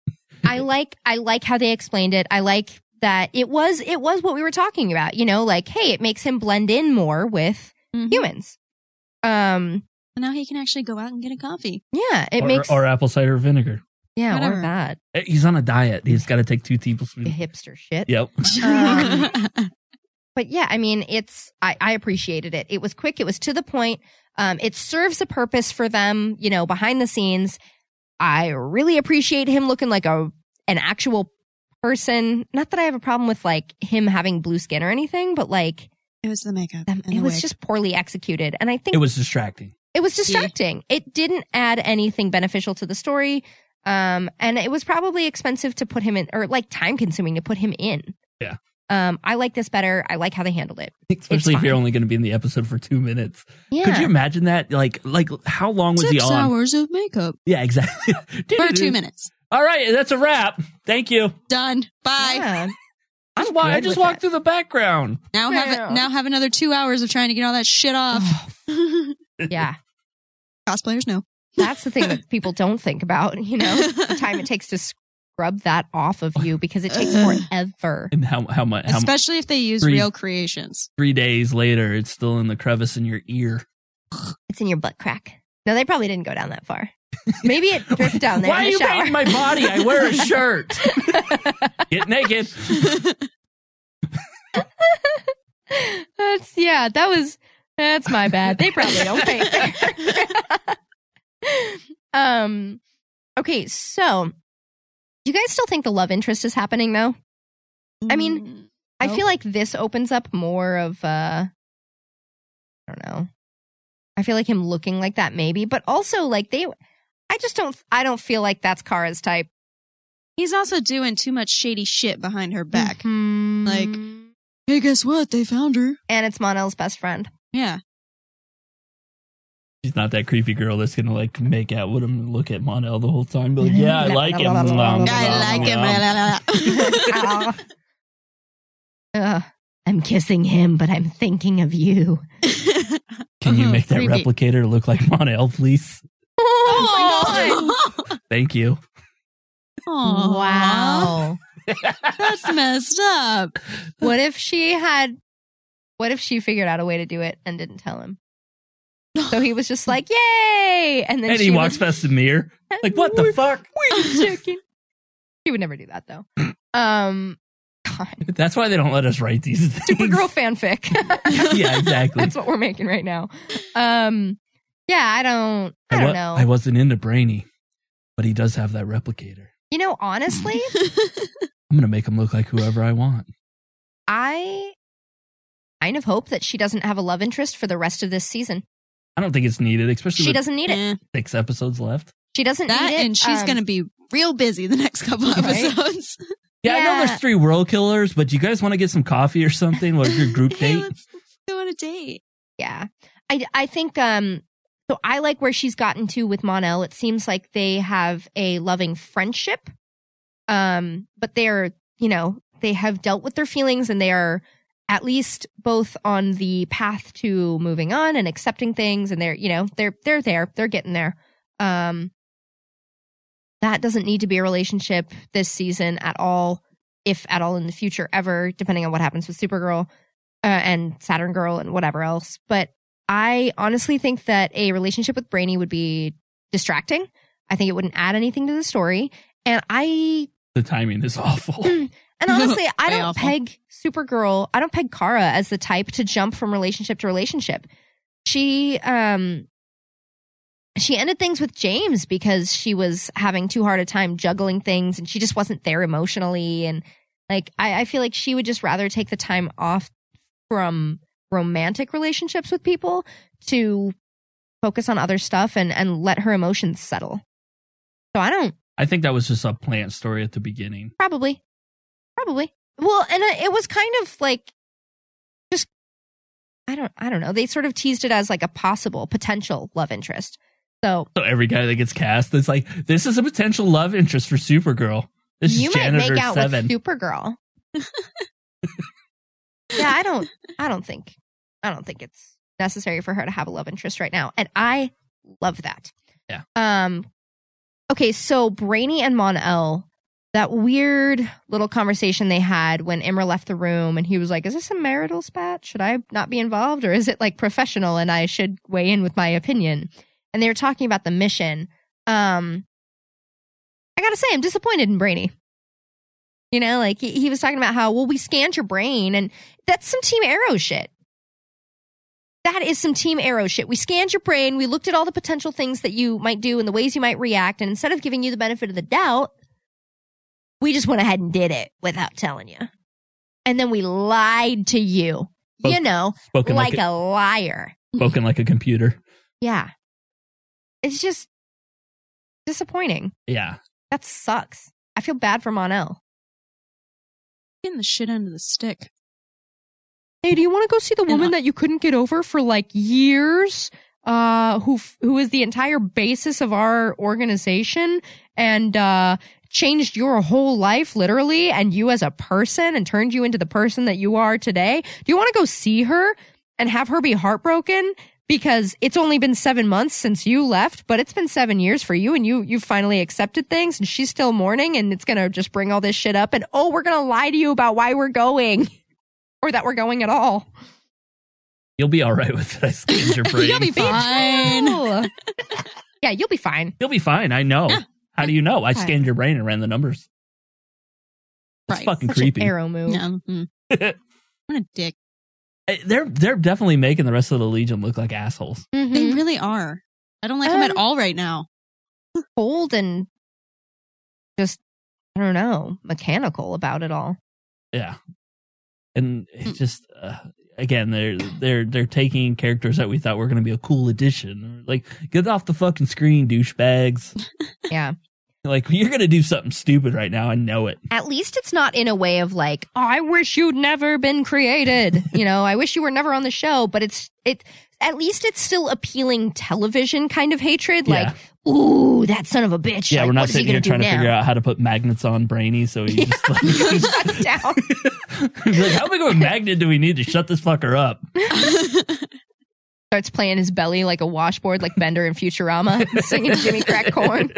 I like, I like how they explained it. I like that it was, it was what we were talking about, you know, like, hey, it makes him blend in more with Mhm. humans. Um, And now he can actually go out and get a coffee. yeah, it or, makes, or apple cider vinegar. yeah, whatever. or that. Eh, He's on a diet. He's got to take two tablespoons. The hipster shit. Yep. Um, But yeah, I mean, it's, I, I appreciated it. It was quick. It was to the point. Um, it serves a purpose for them, you know, behind the scenes. I really appreciate him looking like a, an actual person. Not that I have a problem with like him having blue skin or anything, but like It was the makeup. them, and it the was wig. just poorly executed. And I think It was distracting. it was distracting. It didn't add anything beneficial to the story. Um, and it was probably expensive to put him in, or like time consuming to put him in. Yeah. Um, I like this better. I like how they handled it. Especially if fine. you're only going to be in the episode for two minutes. Yeah. Could you imagine that? Like, like how long was Six he on? hours of makeup Yeah, exactly. for two minutes. All right, that's a wrap. Thank you. Done. Bye. Yeah. I just, wa- I good just with walked it. through the background. Now have Yeah. it, now have another two hours of trying to get all that shit off. Yeah. Cosplayers, no. That's the thing that people don't think about, you know, the time it takes to scrub that off of you because it takes forever. And how how much? How, Especially if they use Three- real creations. three days later, it's still in the crevice in your ear. It's in your butt crack. No, they probably didn't go down that far. Maybe it dripped down there Why are in the you shower. painting my body? I wear a shirt. Get naked. That's, yeah, that was, that's my bad. They probably don't paint there. um, okay, so do you guys still think the love interest is happening though? I mean, I Nope. feel like this opens up more of, uh, I don't know. I feel like him looking like that maybe, but also like they, I just don't, I don't feel like that's Kara's type. He's also doing too much shady shit behind her back. Mhm. Like, hey, guess what? They found her. And it's Monel's best friend. Yeah. She's not that creepy girl that's gonna like make out with him and look at Monel the whole time. Be like, yeah, I like him. Nom, I nom, like him. nom. Ugh, I'm kissing him, but I'm thinking of you. Can you make that Creepy. replicator look like Monel, please? Oh my god. Thank you. Aw, Wow. That's messed up. What if she had, what if she figured out a way to do it and didn't tell him? So he was just like, yay! And then And she he walks was, past the mirror. Like, what the fuck? wait a second. She would never do that, though. Um, God. That's why they don't let us write these things. Supergirl fanfic. Yeah, exactly. That's what we're making right now. Um, yeah, I don't. I, I don't wa- know. I wasn't into Brainy, but he does have that replicator. You know, honestly, I'm gonna make him look like whoever I want. I kind of hope that she doesn't have a love interest for the rest of this season. I don't think it's needed, especially She with doesn't need it. six episodes left. She doesn't That need it, and she's um, going to be real busy the next couple Right? episodes. Yeah, I know Yeah. there's three world killers, but you guys want to get some coffee or something? Like your group Hey, date? let's, let's go on a date. Yeah. I, I think, um, so I like where she's gotten to with Mon-El. It seems like they have a loving friendship. Um, but they're, you know, they have dealt with their feelings and they are at least both on the path to moving on and accepting things. And they're, you know, they're, they're there, they're getting there. Um, that doesn't need to be a relationship this season at all, if at all in the future ever, depending on what happens with Supergirl. Uh, and Saturn Girl and whatever else. But I honestly think that a relationship with Brainy would be distracting. I think it wouldn't add anything to the story. And I, The timing is awful. and honestly, I Way don't awful. peg Supergirl, I don't peg Kara as the type to jump from relationship to relationship. She, um, she ended things with James because she was having too hard a time juggling things and she just wasn't there emotionally. And like, I, I feel like she would just rather take the time off from romantic relationships with people to focus on other stuff and, and let her emotions settle. So I don't, I think that was just a plant story at the beginning. probably, probably. Well, and uh, it was kind of like, just, I don't, I don't know. They sort of teased it as like a possible potential love interest. So So every guy that gets cast, it's like, this is a potential love interest for Supergirl. This you is might Janitor make out seven. with Supergirl. Yeah, I don't, I don't think, I don't think it's necessary for her to have a love interest right now. And I love that. Yeah. Um, okay, so Brainy and Mon-El, that weird little conversation they had when Imra left the room and he was like, is this a marital spat? Should I not be involved? Or is it like professional and I should weigh in with my opinion? And they were talking about the mission. Um, I gotta say, I'm disappointed in Brainy. You know, like he, he was talking about how, well, we scanned your brain and that's some Team Arrow shit. That is some Team Arrow shit. We scanned your brain. We looked at all the potential things that you might do and the ways you might react. And instead of giving you the benefit of the doubt, we just went ahead and did it without telling you. And then we lied to you, Spoke- you know, spoken like, like a a- liar. Spoken like a computer. Yeah. It's just disappointing. Yeah. That sucks. I feel bad for Mon-El. Getting the shit end of the stick. Hey, do you want to go see the woman that you couldn't get over for like years? Uh, who who is the entire basis of our organization and uh changed your whole life literally and you as a person and turned you into the person that you are today? Do you want to go see her and have her be heartbroken because it's only been seven months since you left, but it's been seven years for you and you you finally accepted things and she's still mourning and it's gonna just bring all this shit up and oh, we're gonna lie to you about why we're going. Or that we're going at all. You'll be all right with it. I scanned your brain. You'll be fine. Yeah, you'll be fine. You'll be fine. I know. Yeah. How do you know? I Okay. scanned your brain and ran the numbers. It's Right. fucking Such an creepy. arrow move. Yeah. mm. What a dick. Eh, They're they're definitely making the rest of the Legion look like assholes. Mhm. They really are. I don't like them at Um, all right now. Cold and just, I don't know, mechanical about it all. Yeah, and it's just uh, again they're they're they're taking characters that we thought were going to be a cool addition. Like, get off the fucking screen, douchebags. Yeah. Like, you're going to do something stupid right now. I know it. At least it's not in a way of like, oh, I wish you'd never been created. You know, I wish you were never on the show. But it's, it, at least it's still appealing television kind of hatred. Yeah. Like, ooh, that son of a bitch. Yeah, like, we're not what is he sitting here gonna do trying to now? figure out how to put magnets on Brainy, so he just like, Shuts down. he's like, how big of a magnet do we need to shut this fucker up? Starts playing his belly like a washboard, like Bender in Futurama, singing Jimmy Crack Corn.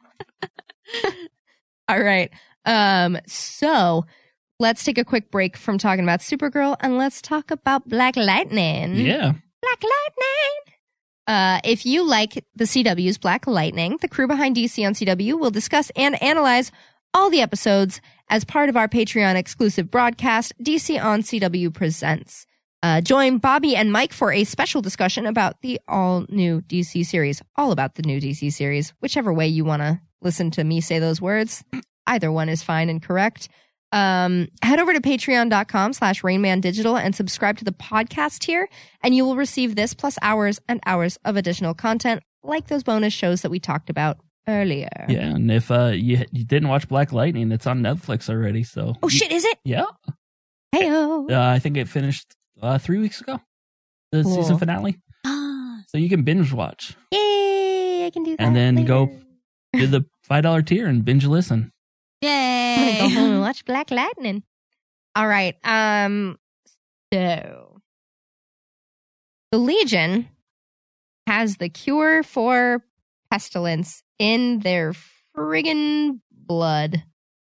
All right. Um, so let's take a quick break from talking about Supergirl and let's talk about Black Lightning. Yeah. Black Lightning. Uh, if you like the C W's Black Lightning, the crew behind D C on C W will discuss and analyze all the episodes as part of our Patreon exclusive broadcast, D C on C W Presents. Uh, join Bobby and Mike for a special discussion about the all-new D C series, all about the new D C series, whichever way you want to listen to me say those words. Either one is fine and correct. Um, head over to patreon.com slash rainmandigital and subscribe to the podcast here, and you will receive this plus hours and hours of additional content, like those bonus shows that we talked about earlier. Yeah, and if uh, you, you didn't watch Black Lightning, it's on Netflix already. So Oh, shit, is it? Yeah. Hey-o. Uh, I think it finished uh, three weeks ago, the Cool. season finale. So you can binge watch. Yay, I can do that. And then later. go to the five dollar tier and binge listen. I'm gonna Yay. go home and watch Black Lightning. All right. Um. So the Legion has the cure for pestilence in their friggin' blood.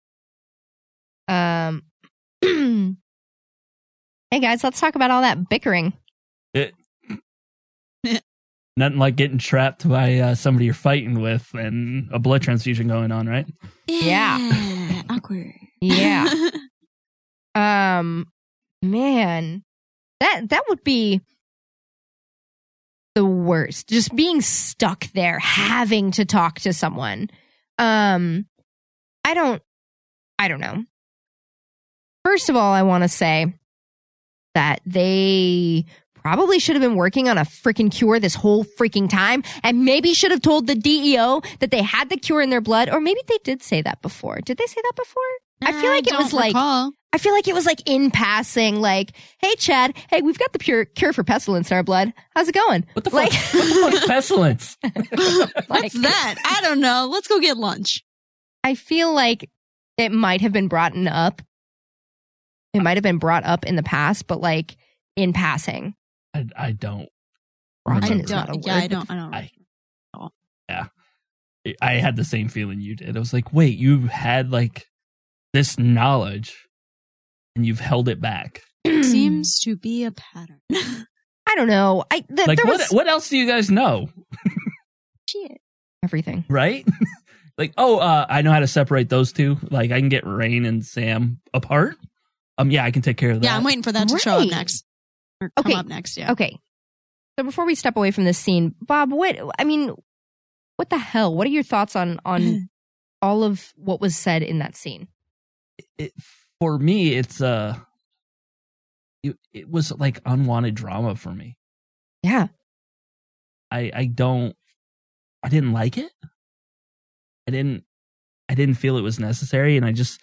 Um. Hey guys, let's talk about all that bickering. It, nothing like getting trapped by uh, somebody you're fighting with and a blood transfusion going on, right? Yeah. Awkward. Yeah. um. Man, that that would be the worst. Just being stuck there, having to talk to someone. Um, I don't. I don't know. First of all, I want to say that they probably should have been working on a freaking cure this whole freaking time, and maybe should have told the D E O that they had the cure in their blood, or maybe they did say that before. Did they say that before? I feel like it was like recall. I feel like it was like in passing, like, "Hey, Chad, hey, we've got the pure cure for pestilence in our blood. How's it going?" What the like, fuck? What the fuck is pestilence? What's that? I don't know. Let's go get lunch. I feel like it might have been brought up. It might have been brought up in the past, but like in passing. I, I don't. I remember. don't. Yeah, I don't. I don't. I, yeah, I had the same feeling you did. I was like, wait, you had like this knowledge, and you've held it back. Seems to be a pattern. I don't know. I th- Like there what? was What else do you guys know? shit. Everything. Right? Like, oh, uh, I know how to separate those two. Like, I can get Rain and Sam apart. Um, yeah, I can take care of that. Yeah, I'm waiting for that to show up Right. next. Or come Okay. up next, yeah. Okay. So before we step away from this scene, Bob, what I mean, what the hell? What are your thoughts on on all of what was said in that scene? It, for me, it's uh, it, it was like unwanted drama for me. Yeah. I I don't, I didn't like it. I didn't, I didn't feel it was necessary, and I just,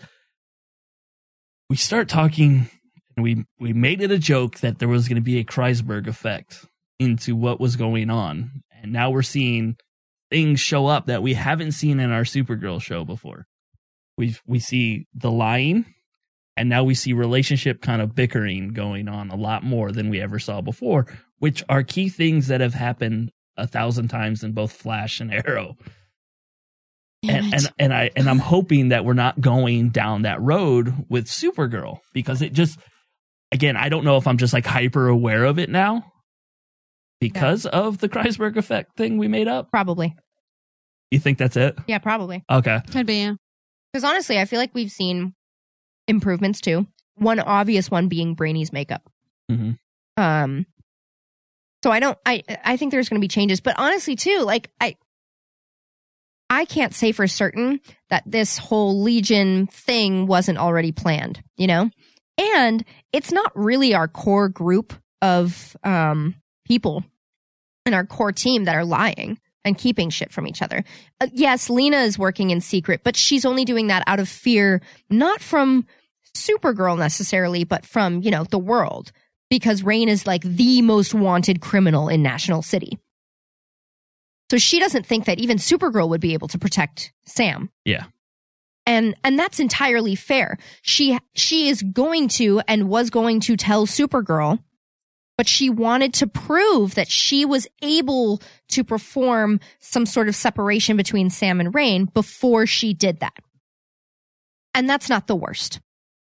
we start talking, and we we made it a joke that there was going to be a Kreisberg effect into what was going on, and now we're seeing things show up that we haven't seen in our Supergirl show before. We we see the lying, and now we see relationship kind of bickering going on a lot more than we ever saw before, which are key things that have happened a thousand times in both Flash and Arrow. And, and and I and I'm hoping that we're not going down that road with Supergirl, because it just, again, I don't know if I'm just like hyper aware of it now because yeah. of the Kreisberg effect thing we made up. Probably. You think that's it? Yeah, probably. Okay. Could be, yeah. Because honestly, I feel like we've seen improvements too. One obvious one being Brainy's makeup. Mm-hmm. Um. So I don't. I I think there's going to be changes, but honestly, too, like I. I can't say for certain that this whole Legion thing wasn't already planned, you know? And it's not really our core group of um, people and our core team that are lying and keeping shit from each other. Uh, yes, Lena is working in secret, but she's only doing that out of fear, not from Supergirl necessarily, but from, you know, the world, because Rain is like the most wanted criminal in National City. So she doesn't think that even Supergirl would be able to protect Sam. Yeah. And and that's entirely fair. She she is going to and was going to tell Supergirl, but she wanted to prove that she was able to perform some sort of separation between Sam and Rain before she did that. And that's not the worst.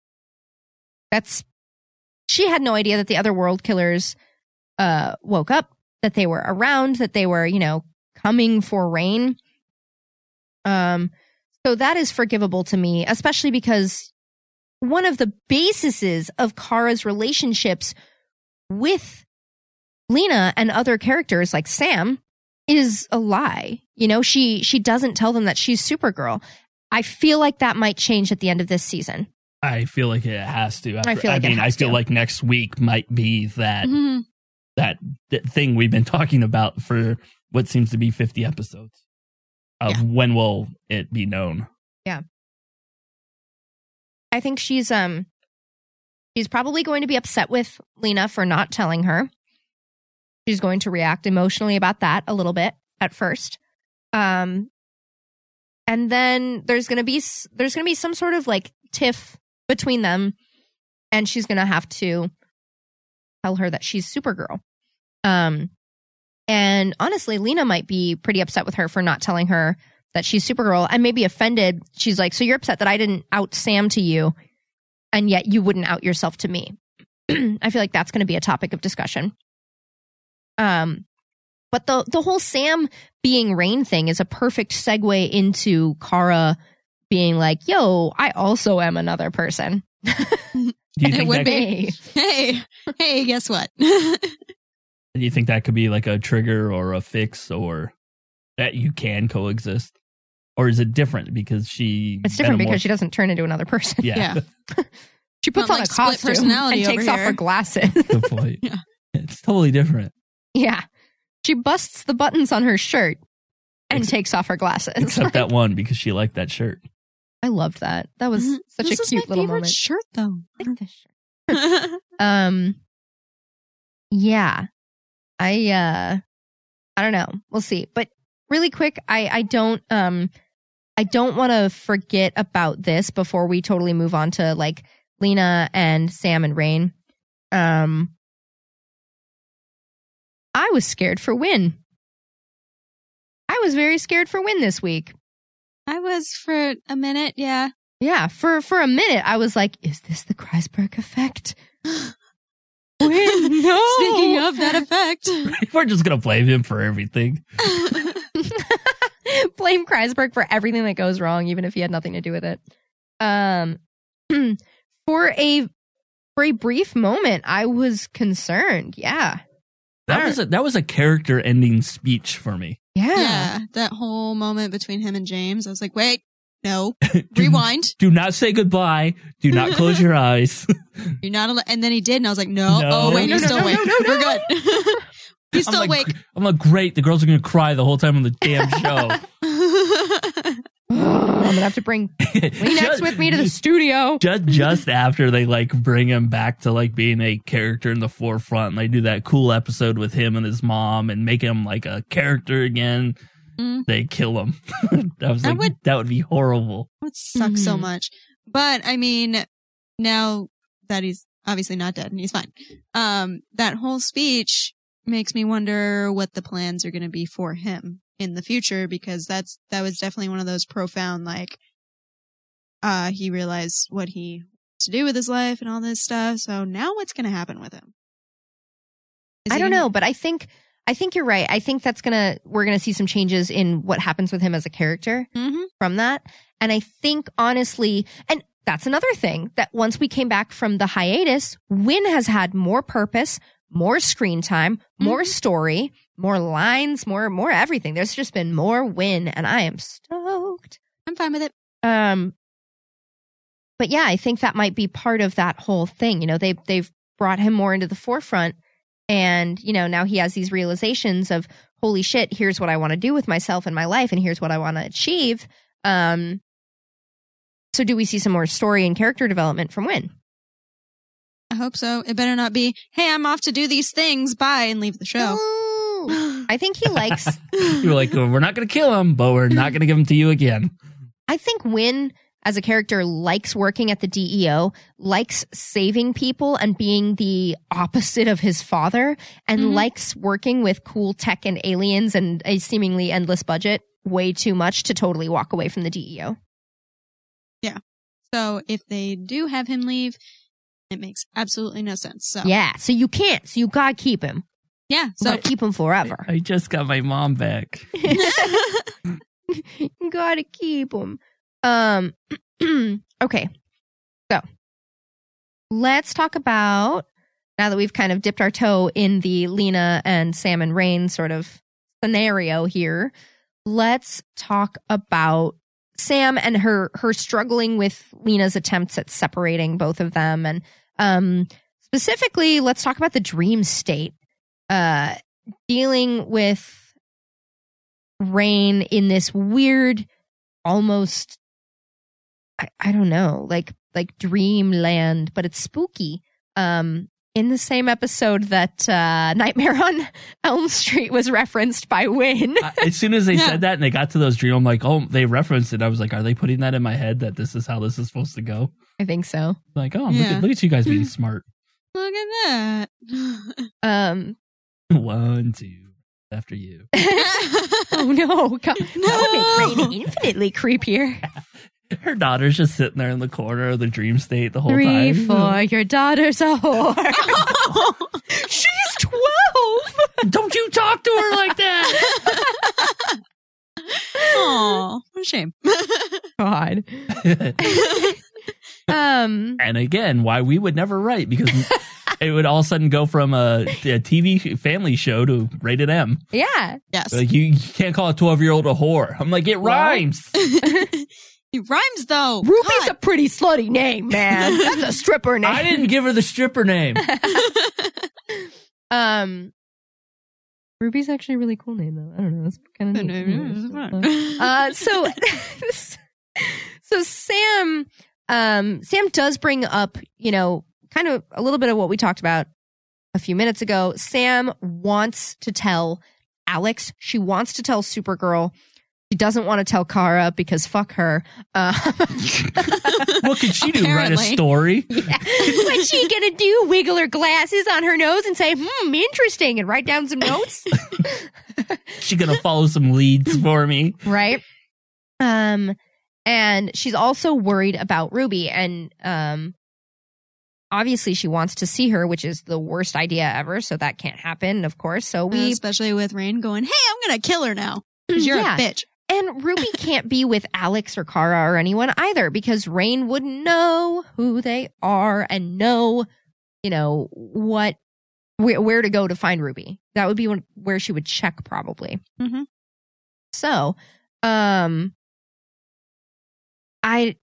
That's she had no idea that the other world killers uh woke up, that they were around, that they were, you know, coming for Rain. Um, So that is forgivable to me, especially because one of the bases of Kara's relationships with Lena and other characters like Sam is a lie. You know, she she doesn't tell them that she's Supergirl. I feel like that might change at the end of this season. I feel like it has to. After, I feel like I it mean, I has feel to. like next week might be that Mhm. that that thing we've been talking about for what seems to be fifty episodes of Yeah. when will it be known. Yeah. I think she's um she's probably going to be upset with Lena for not telling her. She's going to react emotionally about that a little bit at first. Um and then there's going to be s- there's going to be some sort of like tiff between them, and she's going to have to tell her that she's Supergirl. Um and honestly, Lena might be pretty upset with her for not telling her that she's Supergirl, and maybe offended. She's like, so you're upset that I didn't out Sam to you, and yet you wouldn't out yourself to me. I feel like that's going to be a topic of discussion. Um, but the the whole Sam being Rain thing is a perfect segue into Kara being like, yo, I also am another person. Do you It think would that, be. Hey, hey, guess what? do you think that could be like a trigger or a fix, or that you can coexist? Or is it different because she It's different metamorph- because she doesn't turn into another person. Yeah. She puts Not on like a split costume personality and takes over off here. her glasses. Good point. Yeah. It's totally different. Yeah. She busts the buttons on her shirt and takes off her glasses. Except that one because she liked that shirt. I loved that. That was Mhm. such This a is cute my little favorite moment. shirt, though. I like this shirt. Um, yeah, I, uh, I don't know. We'll see. But really quick, I, I don't, um, I don't want to forget about this before we totally move on to like Lena and Sam and Rain. Um, I was scared for Win. I was very scared for Win this week. I was for a minute, yeah. Yeah, for for a minute, I was like, "Is this the Kreisberg effect?" Win, no. Speaking of that effect, We're just going to blame him for everything. Blame Kreisberg for everything that goes wrong, even if he had nothing to do with it. Um, for a for a brief moment, I was concerned. Yeah, That was a, that was a character ending speech for me. yeah, yeah, that whole moment between him and James, I was like, wait, no, rewind. Do not say goodbye. Do not close your eyes. You're not al-. And then he did, and I was like, no, No. oh wait, No, he's no, still no, awake. no, no, We're good. He's I'm still like, awake. I'm like, great. The girls are going to cry the whole time on the damn show. I'm gonna have to bring Kleenex Just- with me to the studio. just just after they like bring him back to like being a character in the forefront, and they do that cool episode with him and his mom and make him like a character again. Mm. They kill him. I was That like, would- that would be horrible. It would suck so Mhm. much. But I mean, now that he's obviously not dead and he's fine, um, that whole speech makes me wonder what the plans are going to be for him in the future, because that's that was definitely one of those profound, like, uh, he realized what he wants to do with his life and all this stuff. So now what's going to happen with him? Is I he don't gonna- know, but I think I think you're right. I think that's gonna we're gonna see some changes in what happens with him as a character Mhm. from that. And I think honestly, and that's another thing that once we came back from the hiatus, Win has had more purpose, more screen time, more Mhm. story, more lines, more more everything. There's just been more Win, and I am stoked. I'm fine with it. Um, but yeah, I think that might be part of that whole thing. You know, they they've brought him more into the forefront, and you know now he has these realizations of holy shit, here's what I want to do with myself and my life, and here's what I want to achieve. Um, so do we see some more story and character development from Win? I hope so. It better not be, hey, I'm off to do these things, bye, and leave the show. I think he likes. You were like, well, we're not going to kill him, but we're not going to give him to you again. I think Win as a character likes working at the D E O, likes saving people and being the opposite of his father, and Mhm. likes working with cool tech and aliens and a seemingly endless budget way too much to totally walk away from the D E O. Yeah. So if they do have him leave, it makes absolutely no sense. So Yeah, so you can't. So you gotta keep him. yeah. So So keep him forever. I just got my mom back. You gotta keep him. Um, okay. So let's talk about, now that we've kind of dipped our toe in the Lena and Sam and Rain sort of scenario here, let's talk about Sam and her her struggling with Lena's attempts at separating both of them. And um, specifically, let's talk about the dream state. Uh, dealing with Rain in this weird, almost, I, I don't know, like like dreamland, but it's spooky. Um, in the same episode that uh, Nightmare on Elm Street was referenced by Wynn. Uh, as soon as they Yeah. said that and they got to those dreams, I'm like, oh, they referenced it. I was like, are they putting that in my head that this is how this is supposed to go? I think so. Like, oh, Yeah. look, at, look at you guys being smart. Look at that. Um, One, two, after you. oh no, God, that would make Rain infinitely creepier. Her daughter's just sitting there in the corner of the dream state the whole Three, time. four, your daughter's a whore. She's twelve. Don't you talk to her like that. Aw, what a shame. God. um, And again, why we would never write, because it would all of a sudden go from a, a T V family show to rated M. Yeah. Yes. Like, you, you can't call a twelve-year-old a whore. I'm like, it Well, rhymes. It rhymes though. Ruby's a pretty slutty name, man. That's a stripper name. I didn't give her the stripper name. Um, Ruby's actually a really cool name, though. I don't know. It's kind of neat. Uh, so, so Sam, um, Sam does bring up, you know, kind of a little bit of what we talked about a few minutes ago. Sam wants to tell Alex. She wants to tell Supergirl. She doesn't want to tell Kara because fuck her. Uh, What could she do? Write a Apparently. story? Yeah. What's she gonna do? Wiggle her glasses on her nose and say, hmm, interesting, and write down some notes? She gonna follow some leads for me? Right? Um, and she's also worried about Ruby, and um, obviously she wants to see her, which is the worst idea ever, so that can't happen, of course. So we, Especially with Rain going, hey, I'm going to kill her now. Because you're Yeah. a bitch. And Ruby can't be with Alex or Kara or anyone either, because Rain wouldn't know who they are and know, you know, what, where, where to go to find Ruby. That would be when, where she would check, probably. Mm-hmm. So, um, I,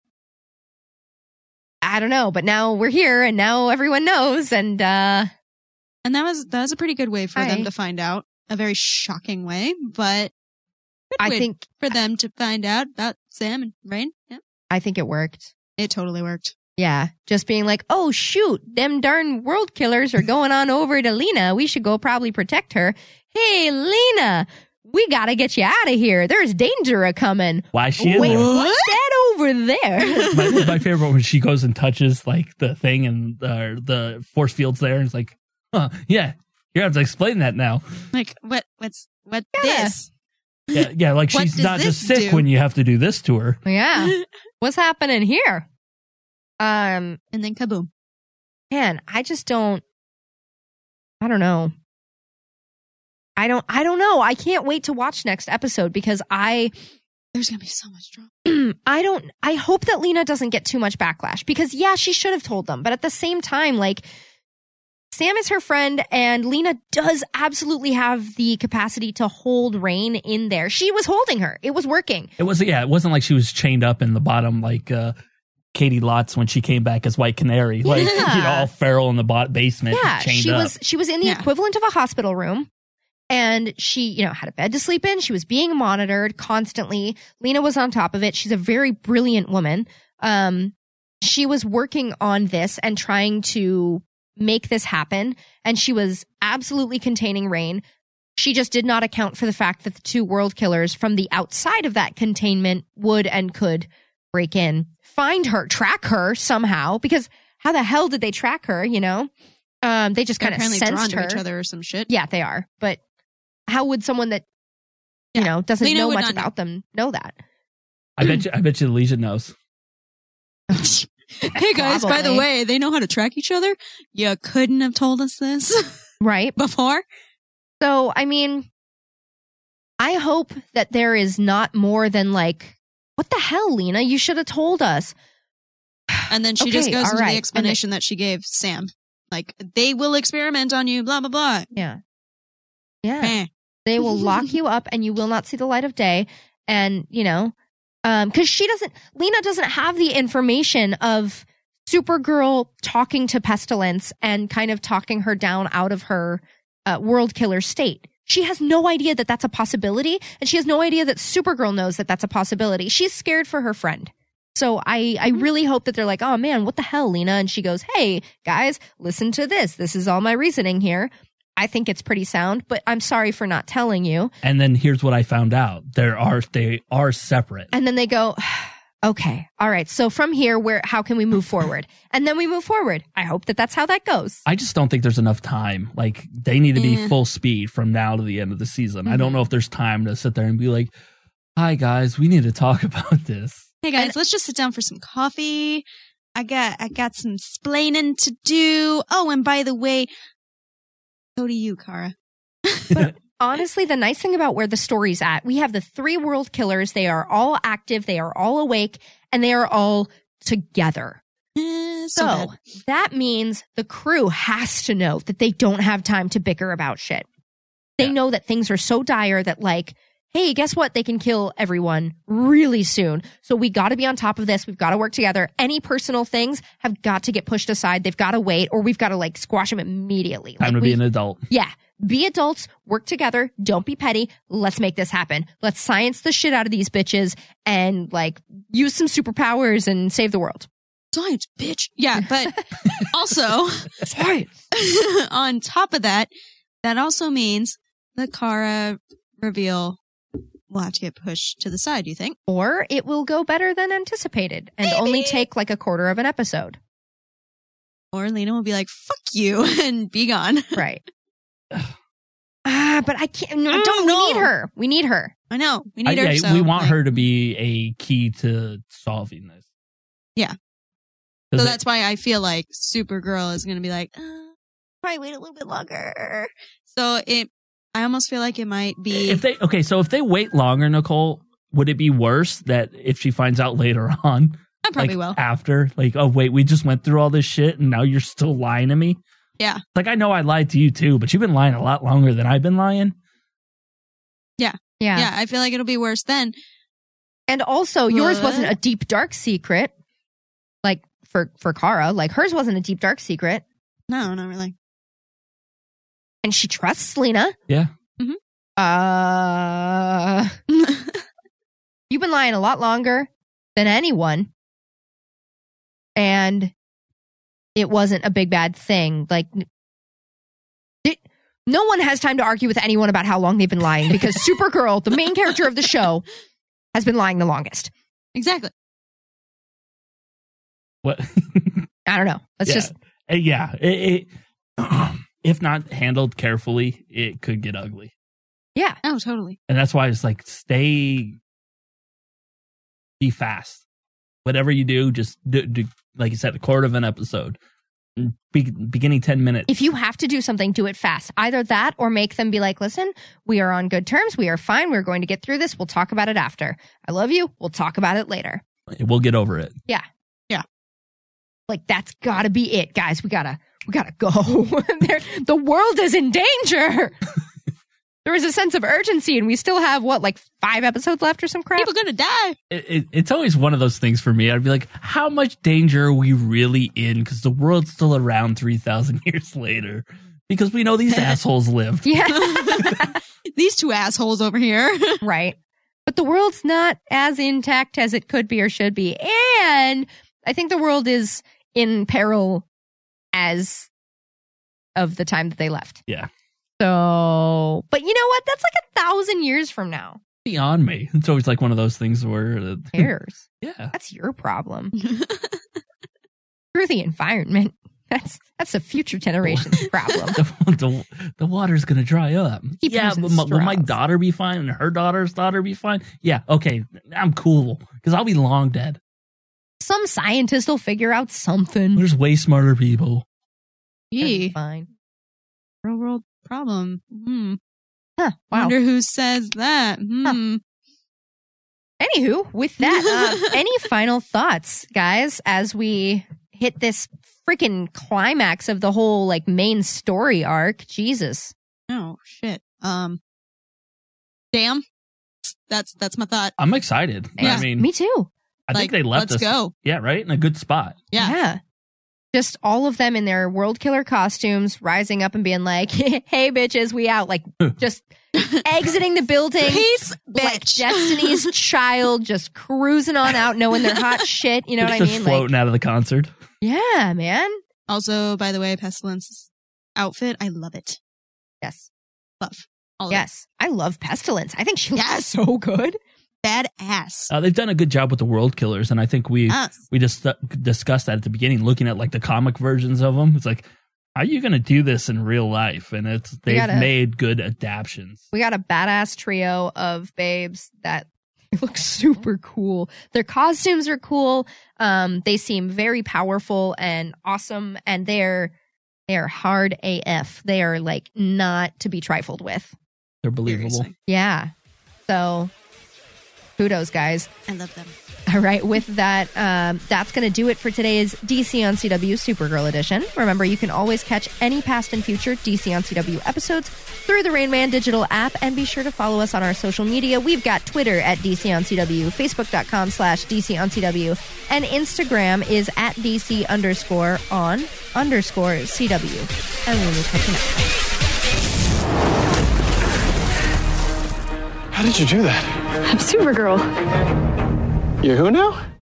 I don't know, but now we're here and now everyone knows, and uh, And that was that was a pretty good way for I- them to find out. A very shocking way, but good I way think for them to find out about Sam and Rain. Yeah, I think it worked. it totally worked. Yeah, just being like, oh shoot, them darn world killers are going on over to Lena. We should go probably protect her. Hey, Lena, we gotta get you out of here. There's danger a coming. Why is she in Wait, there? what's that over there? my, my favorite when she goes and touches like the thing and uh, the force field's there, and it's like, huh, yeah, you have to explain that now. Like what? What's what? Yeah. This? Yeah, yeah, like What she's does not this just sick do? when you have to do this to her. Yeah, what's happening here? Um, And then kaboom. man, I just don't. I don't know. I don't. I don't know. I can't wait to watch next episode because I. There's gonna be so much drama. I don't, I hope that Lena doesn't get too much backlash because, yeah, she should have told them. But at the same time, like, Sam is her friend and Lena does absolutely have the capacity to hold Rain in there. She was holding her. It was working. It was yeah, it wasn't like she was chained up in the bottom like uh, Katie Lotz when she came back as White Canary, like Yeah. you know, all feral in the bot- basement, Yeah, chained she up. was, she was in the Yeah. equivalent of a hospital room. And she, you know, had a bed to sleep in. She was being monitored constantly. Lena was on top of it. She's a very brilliant woman. Um, she was working on this and trying to make this happen. And she was absolutely containing Rain. She just did not account for the fact that the two world killers from the outside of that containment would and could break in, find her, track her somehow. Because how the hell did they track her, you know? Um, they just They're kind of apparently drawn sensed to her. each other or some shit. Yeah, they are. But how would someone that, you Yeah. know, doesn't Lena know would much not know. about them know that? I bet you I bet you the Legion knows. Hey guys, by the Probably. way, they know how to track each other. You couldn't have told us this Right. before. So, I mean, I hope that there is not more than like What the hell, Lena? You should have told us. And then she Okay, just goes all into right. the explanation that she gave Sam. Like, they will experiment on you, blah, blah, blah. Yeah. Yeah. Meh. They will lock you up and you will not see the light of day. And, you know, um, because she doesn't, Lena doesn't have the information of Supergirl talking to Pestilence and kind of talking her down out of her uh, world killer state. She has no idea that that's a possibility. And she has no idea that Supergirl knows that that's a possibility. She's scared for her friend. So I, I really hope that they're like, oh man, what the hell, Lena? And she goes, hey, guys, listen to this. This is all my reasoning here. I think it's pretty sound, but I'm sorry for not telling you. And then here's what I found out. There are they are separate. And then they go, okay, all right. So from here, where how can we move forward? And then we move forward. I hope that that's how that goes. I just don't think there's enough time. Like, they need to be Eh. full speed from now to the end of the season. I Mhm. don't know if there's time to sit there and be like, hi, guys, we need to talk about this. Hey guys, let's just sit down for some coffee. I got I got some splaining to do. Oh, and by the way, so do you, Kara. Honestly, the nice thing about where the story's at, we have the three world killers. They are all active. They are all awake and they are all together. Eh, so So bad. that means the crew has to know that they don't have time to bicker about shit. They know that things are so dire that, like, hey, guess what? They can kill everyone really soon. So we got to be on top of this. We've got to work together. Any personal things have got to get pushed aside. They've got to wait, or we've got to like squash them immediately. Time Like, to be we- an adult. Yeah. Be adults, work together, don't be petty. Let's make this happen. Let's science the shit out of these bitches and like use some superpowers and save the world. Science, bitch. Yeah, but also, science. On top of that, that also means the Kara reveal will have to get pushed to the side, you think? Or it will go better than anticipated and Maybe. only take like a quarter of an episode. Or Lena will be like, fuck you, and be gone. Right. Ah, but I can't. No, I don't we know. need her. We need her. I know. We I- need her. yeah, So, we want like, her to be a key to solving this. Yeah. 'Cause So it- that's why I feel like Supergirl is going to be like, uh, probably wait a little bit longer. So it, I almost feel like it might be. If they okay, so if they wait longer, Nicole, would it be worse that if she finds out later on? I probably like, will. After, like, oh wait, we just went through all this shit, and now you're still lying to me. Yeah. Like, I know I lied to you too, but you've been lying a lot longer than I've been lying. Yeah. Yeah. Yeah. I feel like it'll be worse then. And also, yours What? wasn't a deep, dark secret. Like for, for Kara, like hers wasn't a deep, dark secret. No, not really. And she trusts Lena. Yeah. Uh, you've been lying a lot longer than anyone. And it wasn't a big bad thing. Like, it, no one has time to argue with anyone about how long they've been lying because Supergirl, the main character of the show, has been lying the longest. Exactly. What? I don't know. Let's yeah. just. Uh, yeah. It, it, if not handled carefully, it could get ugly. Yeah. Oh, totally. And that's why it's like, stay, be fast. Whatever you do, just do, do like you said, a quarter of an episode, Be, beginning ten minutes. If you have to do something, do it fast. Either that or make them be like, listen, we are on good terms. We are fine. We're going to get through this. We'll talk about it after. I love you. We'll talk about it later. We'll get over it. Yeah. Yeah. Like, that's gotta be it, guys. We gotta, we gotta go. There- the world is in danger. There is a sense of urgency, and we still have, what, like five episodes left or some crap? People gonna die. It, it, it's always one of those things for me. I'd be like, how much danger are we really in? Because the world's still around three thousand years later. Because we know these assholes live. Yeah. These two assholes over here. Right. But the world's not as intact as it could be or should be. And I think the world is in peril as of the time that they left. Yeah. So, but you know what? That's like a thousand years from now. Beyond me. It's always like one of those things where... Uh, Who cares? Yeah. That's your problem. Through the environment. That's that's a future generation's problem. the, the, the water's going to dry up. Keep yeah, using but my, will my straws. daughter be fine and her daughter's daughter be fine? Yeah, okay. I'm cool. Because I'll be long dead. Some scientist will figure out something. There's way smarter people. Yee. Fine. Real world problem. Hmm. Huh, wow. Wonder who says that. Hmm. Anywho, with that, um, any final thoughts, guys, as we hit this freaking climax of the whole like main story arc? Jesus. Oh shit. Um. Damn. That's that's my thought. I'm excited. Yeah, I mean, me too. I Like, think they left let's us. go. Yeah, right in a good spot. Yeah. Yeah. Just all of them in their world killer costumes, rising up and being like, "Hey, bitches, we out!" Like just exiting the building. Peace, like bitch. Destiny's Child, just cruising on out, knowing they're hot shit. You know what I Just mean? floating Like, out of the concert. yeah, man. Also, by the way, Pestilence's outfit, I love it. Yes. Love. All of Yes. I love Pestilence. I think she looks Yes. so good. it. Badass. Uh, they've done a good job with the world killers, and I think we Yes. we just discussed that at the beginning, looking at like the comic versions of them. It's like, how are you going to do this in real life? And it's they've gotta- made good adaptions. We got a badass trio of babes that look super cool. Their costumes are cool. Um, they seem very powerful and awesome, and they're they're hard A F. They are like not to be trifled with. They're believable. Seriously. Yeah. So kudos, guys. I love them. All right, with that, um, that's going to do it for today's D C on C W Supergirl edition. Remember, you can always catch any past and future D C on C W episodes through the Rain Man digital app, and be sure to follow us on our social media. We've got Twitter at D C on C W, Facebook.com slash DC on C W, and Instagram is at DC underscore on underscore C W. And we will catch you next time. How did you do that? I'm Supergirl. You're who now?